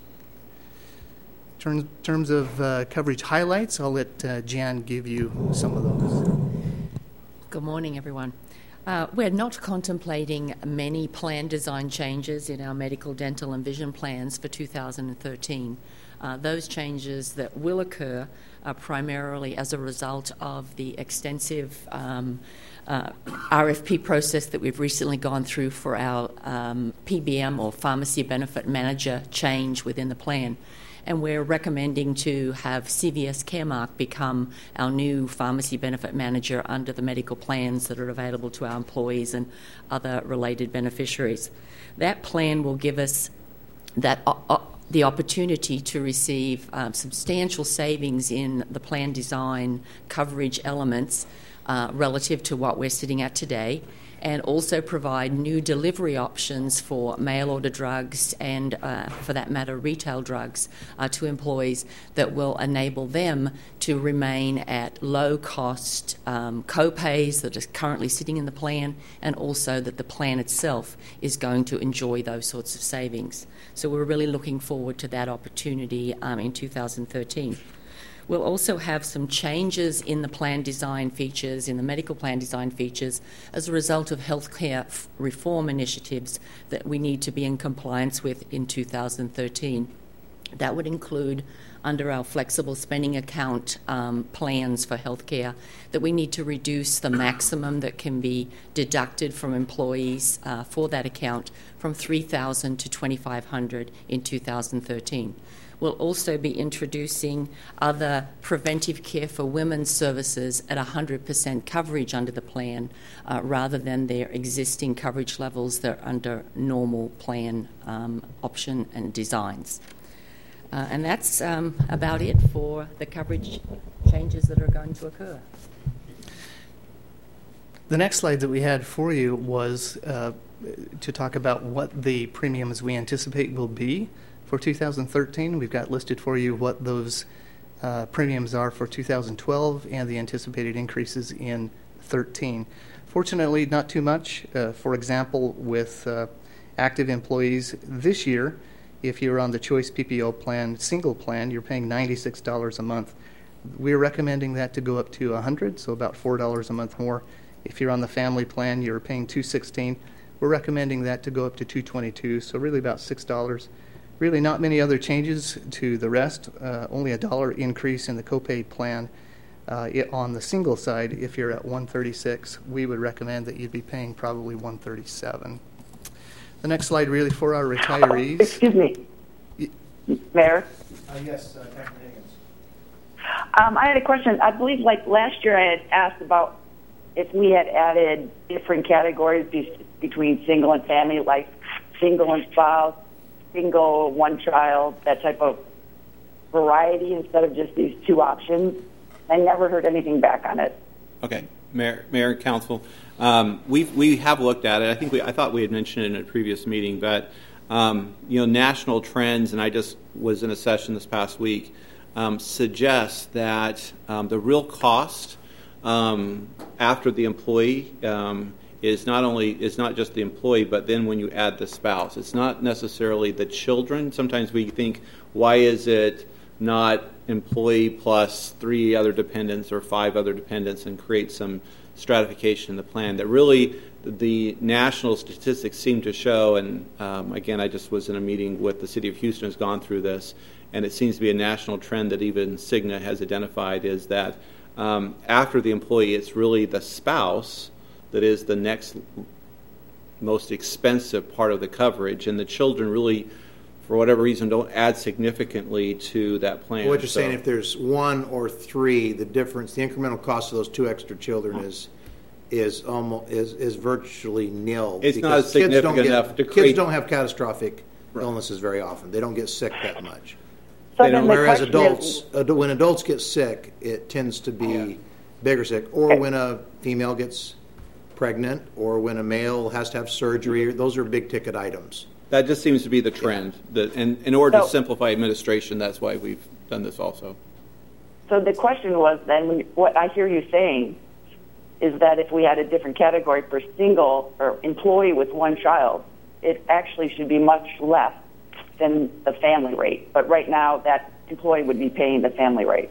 In terms of uh, coverage highlights, I'll let uh, Jan give you some of those. Good morning, everyone. Uh, we're not contemplating many plan design changes in our medical, dental, and vision plans for two thousand thirteen. Uh, those changes that will occur are primarily as a result of the extensive um, uh, R F P process that we've recently gone through for our um, P B M, or Pharmacy Benefit Manager, change within the plan. And we're recommending to have C V S Caremark become our new pharmacy benefit manager under the medical plans that are available to our employees and other related beneficiaries. That plan will give us that uh, uh, the opportunity to receive uh, substantial savings in the plan design coverage elements uh, relative to what we're sitting at today, and also provide new delivery options for mail-order drugs and, uh, for that matter, retail drugs uh, to employees that will enable them to remain at low-cost um, co-pays that are currently sitting in the plan, and also that the plan itself is going to enjoy those sorts of savings. So we're really looking forward to that opportunity um, in two thousand thirteen. We'll also have some changes in the plan design features, in the medical plan design features, as a result of healthcare f- reform initiatives that we need to be in compliance with in two thousand thirteen. That would include, under our flexible spending account um, plans for healthcare, that we need to reduce the maximum that can be deducted from employees uh, for that account from three thousand dollars to twenty-five hundred dollars in two thousand thirteen. We'll also be introducing other preventive care for women's services at one hundred percent coverage under the plan, uh, rather than their existing coverage levels that are under normal plan um, option and designs. Uh, and that's um, about it for the coverage changes that are going to occur. The next slide that we had for you was uh, to talk about what the premiums we anticipate will be for two thousand thirteen. We've got listed for you what those uh, premiums are for two thousand twelve and the anticipated increases in thirteen. Fortunately, not too much. Uh, for example, with uh, active employees this year, if you're on the Choice P P O plan, single plan, you're paying ninety-six dollars a month. We're recommending that to go up to one hundred dollars, so about four dollars a month more. If you're on the family plan, you're paying two hundred sixteen dollars. We're recommending that to go up to two hundred twenty-two dollars, so really about six dollars. Really not many other changes to the rest, uh, only a dollar increase in the copay plan. Uh, it, on the single side, if you're at one hundred thirty-six dollars, we would recommend that you'd be paying probably one hundred thirty-seven dollars. The next slide really for our retirees. Excuse me, Mayor. Uh, yes, uh, Captain Higgins. Um, I had a question. I believe, like last year, I had asked about if we had added different categories be- between single and family, like single and spouse, single, one child, that type of variety instead of just these two options. I never heard anything back on it. Okay, Mayor, Mayor and Council, um, we we have looked at it. I think we I thought we had mentioned it in a previous meeting, but um, you know, national trends, and I just was in a session this past week, um, suggest that um, the real cost um, after the employee um, is not only is not just the employee, but then when you add the spouse, it's not necessarily the children. Sometimes we think, why is it not employee plus three other dependents or five other dependents, and create some stratification in the plan? That really the national statistics seem to show, and um, again, I just was in a meeting with the City of Houston has gone through this, and it seems to be a national trend that even Cigna has identified, is that um, after the employee, it's really the spouse that is the next most expensive part of the coverage, and the children really, for whatever reason, don't add significantly to that plan. What you're so, saying, if there's one or three, the difference, the incremental cost of those two extra children is is almost is, is virtually nil. It's not significant get, enough to kids create. don't have catastrophic right. illnesses very often. They don't get sick that much. So they don't, whereas the adults, is, ad, when adults get sick, it tends to be yeah. bigger sick, or okay. when a female gets pregnant, or when a male has to have surgery. Those are big ticket items. That just seems to be the trend. Yeah. That, and in order so, to simplify administration, that's why we've done this also. So the question was then, when, what I hear you saying is that if we had a different category for single or employee with one child, it actually should be much less than the family rate. But right now, that employee would be paying the family rate.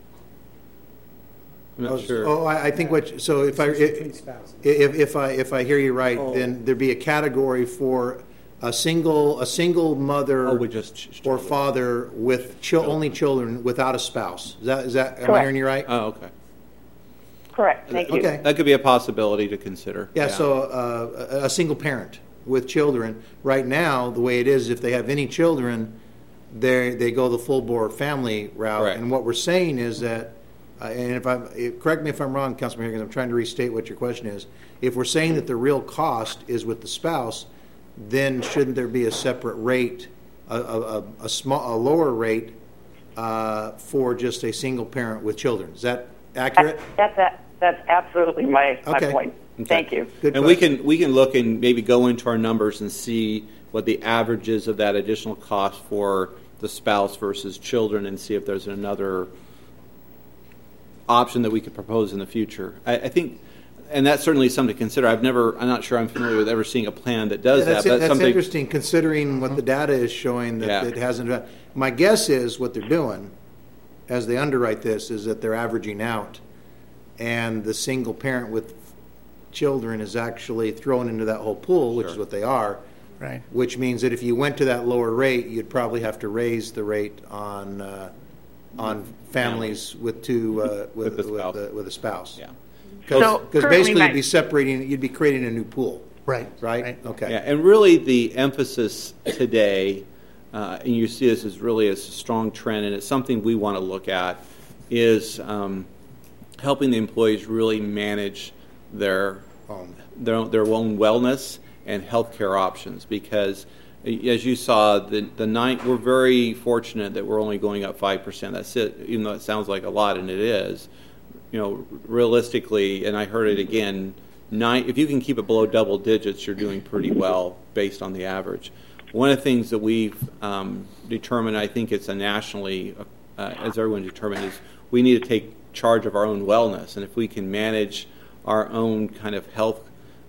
I'm not oh, sure. Oh, I, I think what. So if I if, if if I if I hear you right, oh. then there'd be a category for a single a single mother oh, just or father with chil- only children without a spouse. Is that is that? Correct. Am I hearing you right? Oh, okay. Correct. Thank you. Okay. That could be a possibility to consider. Yeah. yeah. So uh, a, a single parent with children. Right now, the way it is, if they have any children, they they go the full bore family route. Right. And what we're saying is that. Uh, and if I'm, if, correct me if I'm wrong, Councilman Higgins, I'm trying to restate what your question is. If we're saying that the real cost is with the spouse, then shouldn't there be a separate rate, a, a, a small, a lower rate uh, for just a single parent with children? Is that accurate? That's that. That's absolutely my, okay. my point. Okay. Thank you. Good and question. we can we can look and maybe go into our numbers and see what the average is of that additional cost for the spouse versus children, and see if there's another option that we could propose in the future. I, I think, and that's certainly something to consider. I've never, I'm not sure I'm familiar with ever seeing a plan that does yeah, that's that. It, but that's something, interesting, considering what the data is showing that yeah. it hasn't. My guess is what they're doing as they underwrite this, is that they're averaging out, and the single parent with children is actually thrown into that whole pool, which Sure. is what they are. Right. Which means that if you went to that lower rate, you'd probably have to raise the rate on uh, on families with two uh, with With a with, spouse. uh, with a spouse. Yeah. Because So currently basically my- you'd be separating, you'd be creating a new pool. Right. Right. Right. Okay. Yeah, and really the emphasis today, uh, and you see this as really as a strong trend, and it's something we want to look at, is um, helping the employees really manage their Um, their own, their own wellness and healthcare options. Because, as you saw, the the nine, we're very fortunate that we're only going up five percent. That's it. Even though it sounds like a lot, and it is. You know, realistically, and I heard it again. Nine, if you can keep it below double digits, you're doing pretty well based on the average. One of the things that we've um, determined, I think it's a nationally, uh, as everyone determined, is we need to take charge of our own wellness. And if we can manage our own kind of health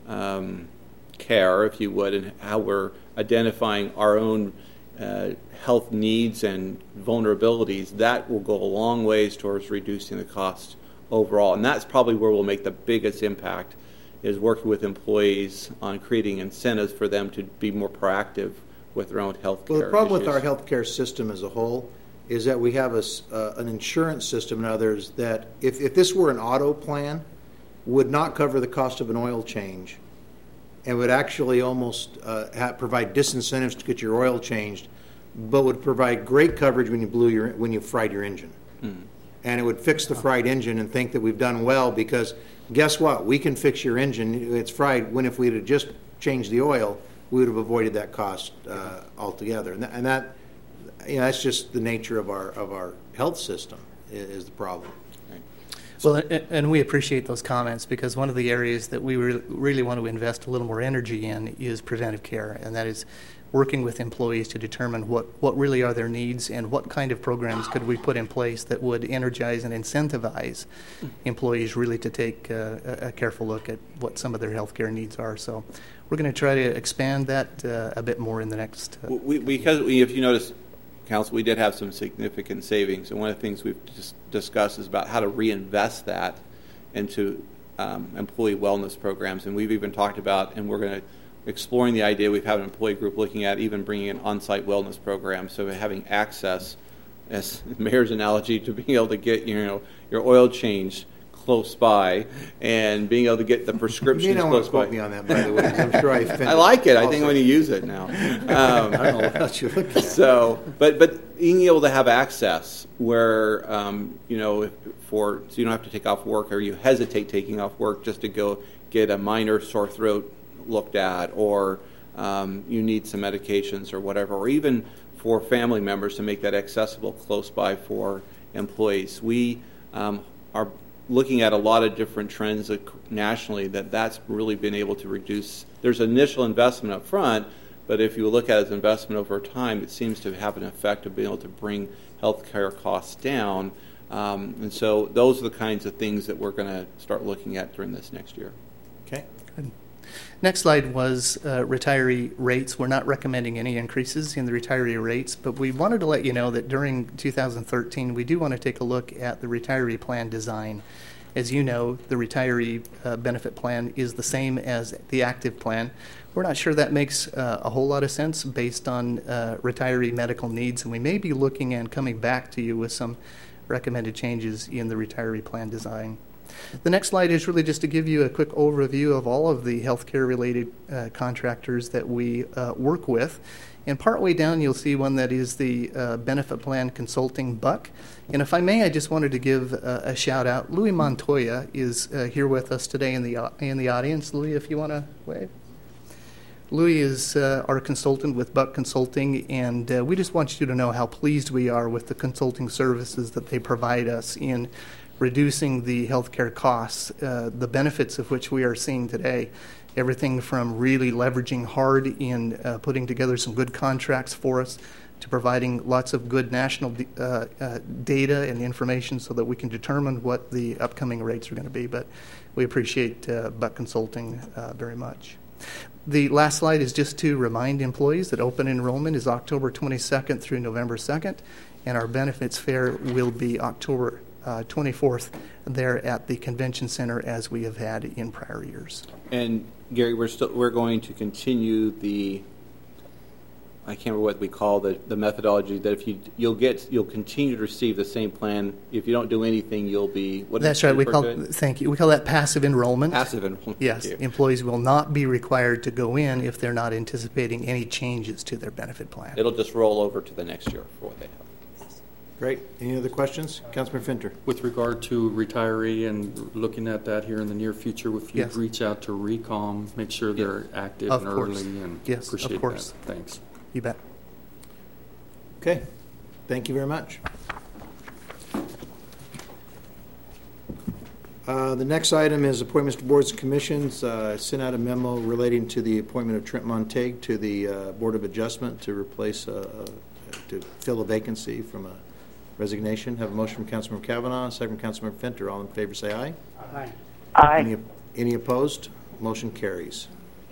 um, care, if you would, and how we're identifying our own uh, health needs and vulnerabilities, that will go a long ways towards reducing the cost overall. And that's probably where we'll make the biggest impact, is working with employees on creating incentives for them to be more proactive with their own health care Well, the problem issues. with our healthcare system as a whole is that we have a s uh, an insurance system and others that, if, if this were an auto plan, would not cover the cost of an oil change, and would actually almost uh, ha provide disincentives to get your oil changed, but would provide great coverage when you blew your when you fried your engine. Mm. And it would fix the fried engine and think that we've done well, because guess what? We can fix your engine. It's fried. When if we had just changed the oil, we would have avoided that cost uh, altogether. And that, and that, you know, that's just the nature of our of our health system is, is the problem. Well, and, and we appreciate those comments, because one of the areas that we re really want to invest a little more energy in is preventive care, and that is working with employees to determine what, what really are their needs and what kind of programs could we put in place that would energize and incentivize employees really to take uh, a, a careful look at what some of their health care needs are. So we're going to try to expand that uh, a bit more in the next. Uh, We, because we, if you notice, Council, we did have some significant savings, and one of the things we've just discussed is about how to reinvest that into um, employee wellness programs. And we've even talked about, and we're going to exploring the idea, we've had an employee group looking at even bringing an on-site wellness program, so having access, as the mayor's analogy, to being able to get, you know, your oil changed close by, and being able to get the prescriptions You may not want close to by. quote me on that, by the way, 'cause I'm sure I offended I like it. I think also. I'm going to use it now. Um, I don't know what else you're looking at. So, but but being able to have access where um, you know, if, for so you don't have to take off work, or you hesitate taking off work just to go get a minor sore throat looked at, or um, you need some medications or whatever, or even for family members to make that accessible close by for employees. We um, are looking at a lot of different trends nationally that that's really been able to reduce. There's initial investment up front, but if you look at it as investment over time, it seems to have an effect of being able to bring healthcare costs down. Um, and so those are the kinds of things that we're going to start looking at during this next year. Okay. Good. Next slide was uh, retiree rates. We're not recommending any increases in the retiree rates, but we wanted to let you know that during two thousand thirteen, we do want to take a look at the retiree plan design. As you know, the retiree uh, benefit plan is the same as the active plan. We're not sure that makes uh, a whole lot of sense based on uh, retiree medical needs, and we may be looking and coming back to you with some recommended changes in the retiree plan design. The next slide is really just to give you a quick overview of all of the healthcare-related uh, contractors that we uh, work with. And partway down, you'll see one that is the uh, Benefit Plan Consulting B U C. And if I may, I just wanted to give uh, a shout-out. Louis Montoya is uh, here with us today in the, uh, in the audience. Louis, if you want to wave. Louis is uh, our consultant with B U C Consulting, and uh, we just want you to know how pleased we are with the consulting services that they provide us in reducing the healthcare costs, uh, the benefits of which we are seeing today. Everything from really leveraging hard in uh, putting together some good contracts for us, to providing lots of good national uh, uh, data and information so that we can determine what the upcoming rates are going to be. But we appreciate uh, B U C Consulting uh, very much. The last slide is just to remind employees that open enrollment is October twenty-second through November second, and our benefits fair will be October uh, twenty-fourth there at the convention center, as we have had in prior years. And Gary, we're still we're going to continue the I can't remember what we call the, the methodology that if you you'll get you'll continue to receive the same plan. If you don't do anything, you'll be what That's right. We call thank you. We call that passive enrollment. Passive enrollment. Yes, employees will not be required to go in if they're not anticipating any changes to their benefit plan. It'll just roll over to the next year for what they have. Great. Any other questions? Councilman Finter. With regard to retiree and looking at that here in the near future, if you Yes. reach out to RECOM, make sure they're active Of and course. early, and Yes, appreciate of course. that. Thanks. You bet. Okay. Thank you very much. Uh, the next item is appointments to boards and commissions. Uh, I sent out a memo relating to the appointment of Trent Montague to the uh, Board of Adjustment to replace, uh, uh, to fill a vacancy from a resignation. Have a motion from Councilmember Kavanaugh, second from Councilmember Finter. All in favor say aye. Aye. Aye. Any, any opposed? Motion carries.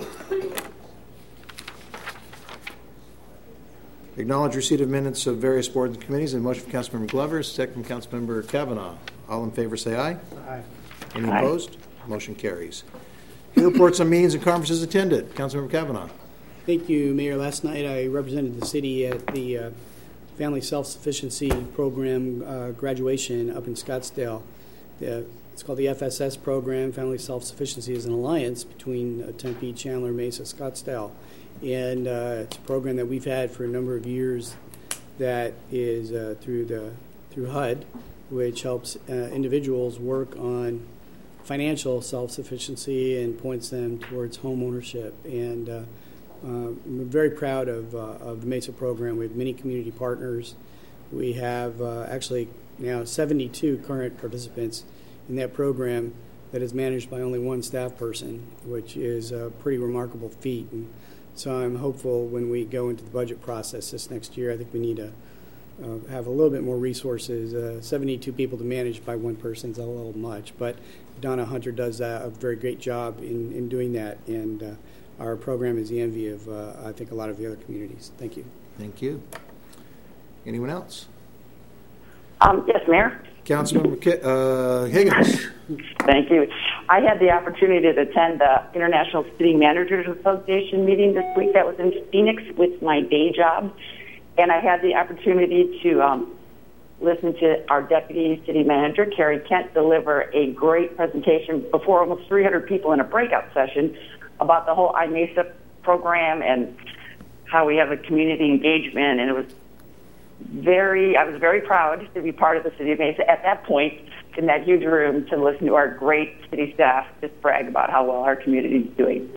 Acknowledge receipt of minutes of various boards and committees. And motion from Councilmember Glover, second from Councilmember Kavanaugh. All in favor say aye. Aye. Any Aye. opposed? Motion carries. Reports on meetings and conferences attended. Councilmember Kavanaugh. Thank you, Mayor. Last night I represented the city at the uh, Family Self-Sufficiency Program uh, graduation up in Scottsdale. The, it's called the F S S program. Family Self-Sufficiency is an alliance between uh, Tempe, Chandler, Mesa, Scottsdale. And uh, it's a program that we've had for a number of years that is uh, through the through H U D, which helps uh, individuals work on financial self-sufficiency and points them towards home ownership. And uh, uh, we're very proud of, uh, of the Mesa program. We have many community partners. We have uh, actually now seventy-two current participants in that program that is managed by only one staff person, which is a pretty remarkable feat. And so I'm hopeful when we go into the budget process this next year, I think we need to uh, have a little bit more resources. Uh, seventy-two people to manage by one person is a little much, but Donna Hunter does uh, a very great job in, in doing that, and uh, our program is the envy of, uh, I think, a lot of the other communities. Thank you. Thank you. Anyone else? Um, yes, Mayor. Councilmember Ki- uh, Higgins. Thank you. I had the opportunity to attend the International City Managers Association meeting this week that was in Phoenix with my day job, and I had the opportunity to um, listen to our Deputy City Manager, Carrie Kent, deliver a great presentation before almost three hundred people in a breakout session about the whole IMESA program and how we have a community engagement, and it was very, I was very proud to be part of the City of Mesa at that point in that huge room to listen to our great city staff just brag about how well our community is doing.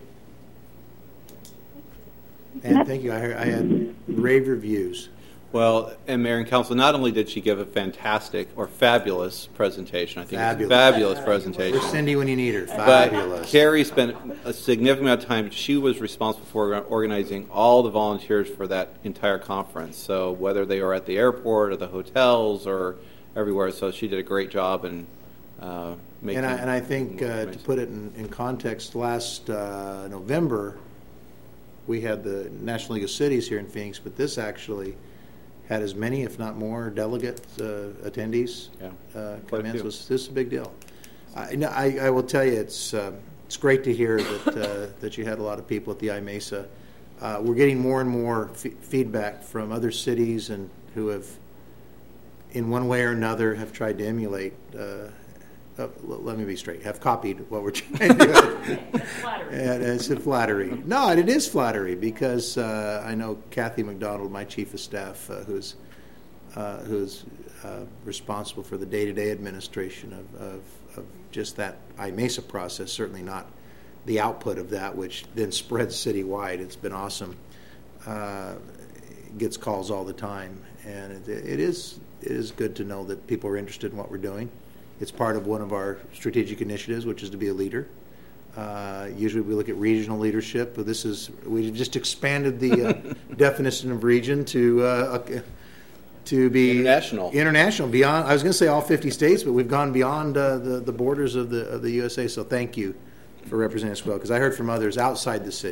And thank you. I, heard, I had rave reviews. Well, and Mayor and Council, not only did she give a fantastic or fabulous presentation, I think Fabulous. it's a fabulous presentation. Where's Cindy when you need her? But Fabulous. Carrie spent a significant amount of time. She was responsible for organizing all the volunteers for that entire conference. So whether they were at the airport or the hotels or everywhere, so she did a great job in uh, making. And I, and I think uh, to put it in, in context, last uh, November we had the National League of Cities here in Phoenix, but this actually had as many, if not more, delegate uh, attendees yeah. uh, come in. So this, this is a big deal. I, no, I, I will tell you, it's uh, it's great to hear that uh, that you had a lot of people at the IMESA. Uh, we're getting more and more f- feedback from other cities and who have, in one way or another, have tried to emulate. Uh, uh, let me be straight. Have copied what we're trying to do. Flattery. And it's a flattery. No, it is flattery because uh, I know Kathy McDonald, my chief of staff, uh, who's uh, who's uh, responsible for the day-to-day administration of, of, of just that IMESA process. Certainly not the output of that, which then spreads citywide. It's been awesome. Uh, gets calls all the time, and it, it is it is good to know that people are interested in what we're doing. It's part of one of our strategic initiatives, which is to be a leader. Uh, usually we look at regional leadership, but this is, we just expanded the uh, definition of region to uh, to be international. International, beyond, I was going to say all fifty states, but we've gone beyond uh, the, the borders of the, of the U S A, so thank you for representing us well, because I heard from others outside the city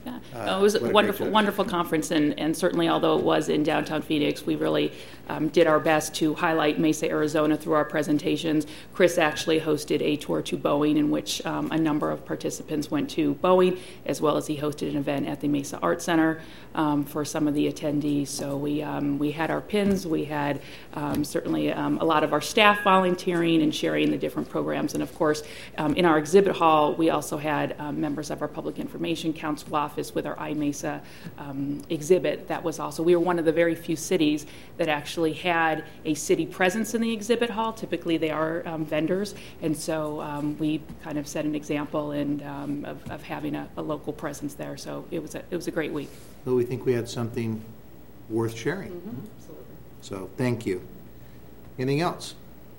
Yeah. Uh, No, it was what a a great wonderful, job. wonderful conference, and, and certainly, although it was in downtown Phoenix, we really um, did our best to highlight Mesa, Arizona through our presentations. Chris actually hosted a tour to Boeing, in which um, a number of participants went to Boeing, as well as he hosted an event at the Mesa Art Center um, for some of the attendees. So we um, we had our pins, we had um, certainly um, a lot of our staff volunteering and sharing the different programs, and of course, um, in our exhibit hall, we also had um, members of our Public Information Council office with our iMesa um, exhibit. That was also, we were one of the very few cities that actually had a city presence in the exhibit hall. Typically, they are um, vendors, and so um, we kind of set an example in, um, of, of having a, a local presence there. So it was a, it was a great week. Well, we think we had something worth sharing. Mm-hmm. Absolutely. So thank you. Anything else?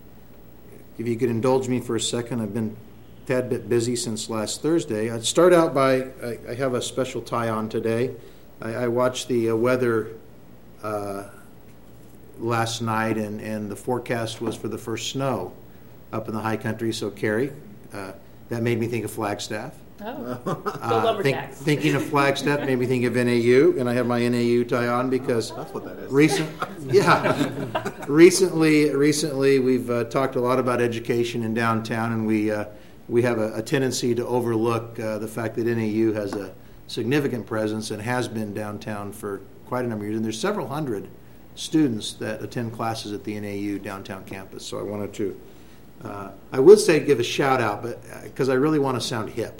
If you could indulge me for a second, I've been a tad bit busy since last Thursday. I'd start out by, I, I have a special tie on today. I, I watched the uh, weather uh, last night, and, and the forecast was for the first snow up in the high country. So, Carrie, uh, that made me think of Flagstaff. Oh, Uh, think, thinking of Flagstaff made me think of N A U, and I have my N A U tie on because That's what that is. recent, yeah, recently, recently we've uh, talked a lot about education in downtown, and we uh, we have a, a tendency to overlook uh, the fact that N A U has a significant presence and has been downtown for quite a number of years, and there's several hundred students that attend classes at the N A U downtown campus. So I wanted to, uh, I would say give a shout out, but because I really want to sound hip.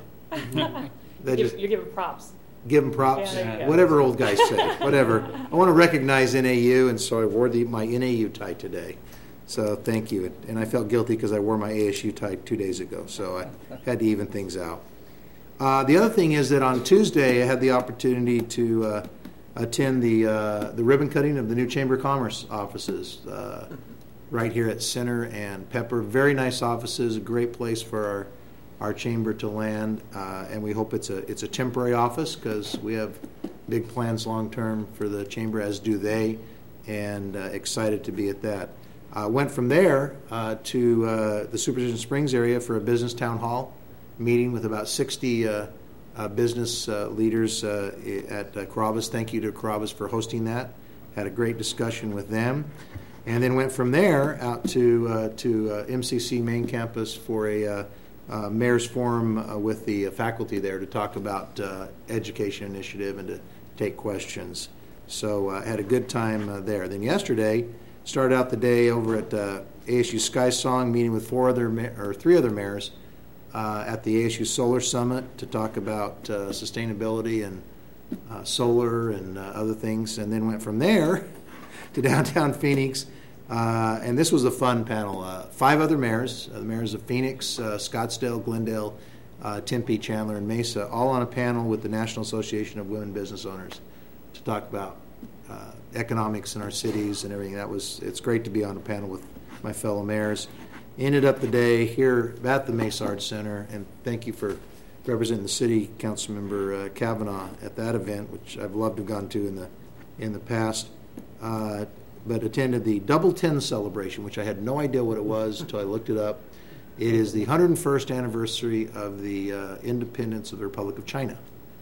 That You're, just you're giving props. give them props, Yeah, there you go. whatever old guys say, whatever. I want to recognize N A U, and so I wore the, my N A U tie today. So thank you. And I felt guilty because I wore my A S U tie two days ago, so I had to even things out. Uh, the other thing is that on Tuesday I had the opportunity to uh, attend the uh, the ribbon cutting of the new Chamber of Commerce offices uh, right here at Center and Pepper. Very nice offices, a great place for our our chamber to land, uh, and we hope it's a it's a temporary office because we have big plans long term for the chamber, as do they, and uh, excited to be at that. Uh, went from there uh, to uh, the Superstition Springs area for a business town hall meeting with about sixty uh, uh, business uh, leaders uh, at uh, Carrabba's. Thank you to Carrabba's for hosting that. Had a great discussion with them, and then went from there out to uh, to uh, M C C main campus for a uh, uh, mayor's forum uh, with the faculty there to talk about uh, education initiative and to take questions. So I uh, had a good time uh, there. Then yesterday, started out the day over at uh, A S U Sky Song, meeting with four other ma- or three other mayors uh, at the A S U Solar Summit to talk about uh, sustainability and uh, solar and uh, other things, and then went from there to downtown Phoenix. Uh, and this was a fun panel. Uh, five other mayors, uh, the mayors of Phoenix, uh, Scottsdale, Glendale, uh, Tempe, Chandler, and Mesa, all on a panel with the National Association of Women Business Owners to talk about uh, economics in our cities and everything. That was, it's great to be on a panel with my fellow mayors. Ended up the day here at the Mesa Arts Center, and thank you for representing the city, Councilmember uh, Kavanaugh, at that event, which I've loved to have gone to in the in the past. Uh, but attended the Double Ten celebration, which I had no idea what it was until I looked it up. It is the one hundred first anniversary of the uh, independence of the Republic of China.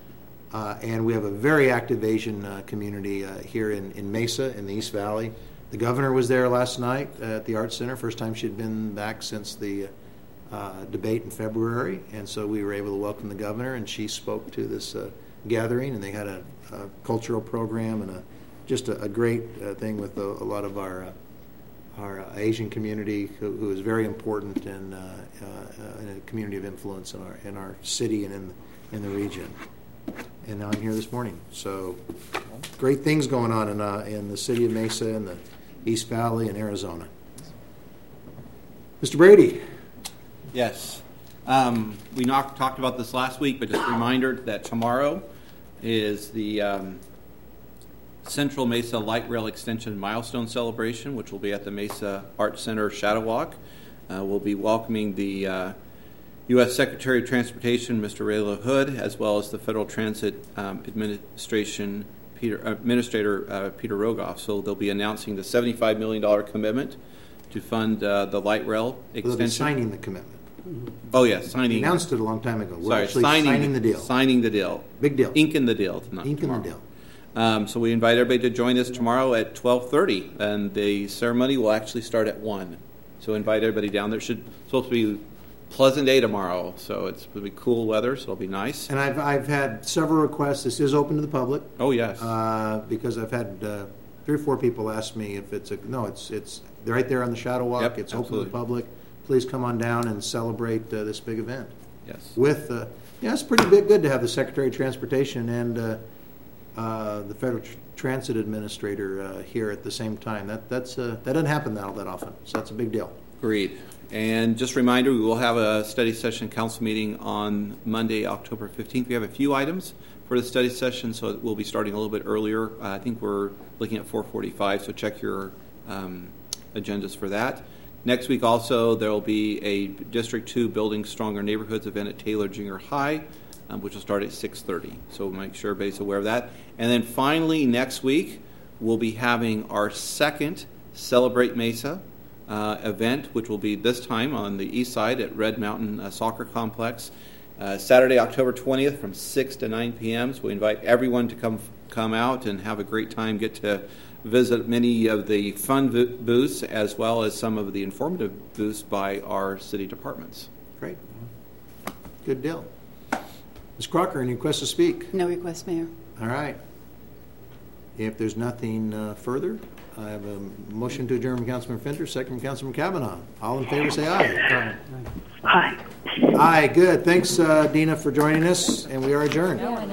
Uh, and we have a very active Asian uh, community uh, here in, in Mesa, in the East Valley. The governor was there last night at the Arts Center, first time she'd been back since the uh, debate in February. And so we were able to welcome the governor, and she spoke to this uh, gathering, and they had a, a cultural program and a just a, a great uh, thing with a, a lot of our uh, our uh, Asian community, who, who is very important in, uh, uh, in a community of influence in our in our city and in in the region. And now I'm here this morning. So great things going on in uh, in the city of Mesa and the East Valley and Arizona. Mister Brady. Yes. Um, we not, talked about this last week, but just a reminder that tomorrow is the um, Central Mesa Light Rail Extension Milestone Celebration, which will be at the Mesa Arts Center Shadow Walk. Uh, we'll be welcoming the uh, U S Secretary of Transportation, Mister Ray LaHood, as well as the Federal Transit um, Administration Peter, uh, Administrator uh, Peter Rogoff. So they'll be announcing the seventy-five million dollars commitment to fund uh, the light rail extension. They'll be signing the commitment. Oh, yes, signing. We announced it a long time ago. We're Sorry, actually signing, signing the deal. Signing the deal. Big deal. Inking the deal tonight. Inking tomorrow. the deal. Um, so we invite everybody to join us tomorrow at twelve thirty, and the ceremony will actually start at one. So invite everybody down there. It should supposed to be a pleasant day tomorrow, so it's going to be cool weather, so it'll be nice. And I've I've had several requests. This is open to the public. Oh yes. Uh, because I've had uh, three or four people ask me if it's a no. It's it's they're right there on the Shadow Walk. Yep, it's absolutely. open to the public. Please come on down and celebrate uh, this big event. Yes. With uh, yeah, it's pretty big. Good to have the Secretary of Transportation and uh, uh, the Federal Tr- Transit Administrator uh, here at the same time. That that's uh, that doesn't happen that all that often. So that's a big deal. Agreed. And just a reminder, we will have a study session council meeting on Monday, October fifteenth. We have a few items for the study session, so we'll be starting a little bit earlier. Uh, I think we're looking at four forty-five, so check your um, agendas for that. Next week also, there will be a District two Building Stronger Neighborhoods event at Taylor Junior High, um, which will start at six thirty. So we'll make sure everybody's aware of that. And then finally, next week, we'll be having our second Celebrate Mesa uh, event, which will be this time on the east side at Red Mountain uh, Soccer Complex. Uh, Saturday, October twentieth from six to nine p.m. So we invite everyone to come come out and have a great time, get to visit many of the fun bo- booths as well as some of the informative booths by our city departments. Great. Good deal. Miz Crocker, any requests to speak? No request, Mayor. All right. If there's nothing uh, further, I have a motion to adjourn from Councilman Finter, second from Councilman Kavanaugh. All in favor say aye. Aye. Aye, good. Thanks, uh, Dina, for joining us, and we are adjourned.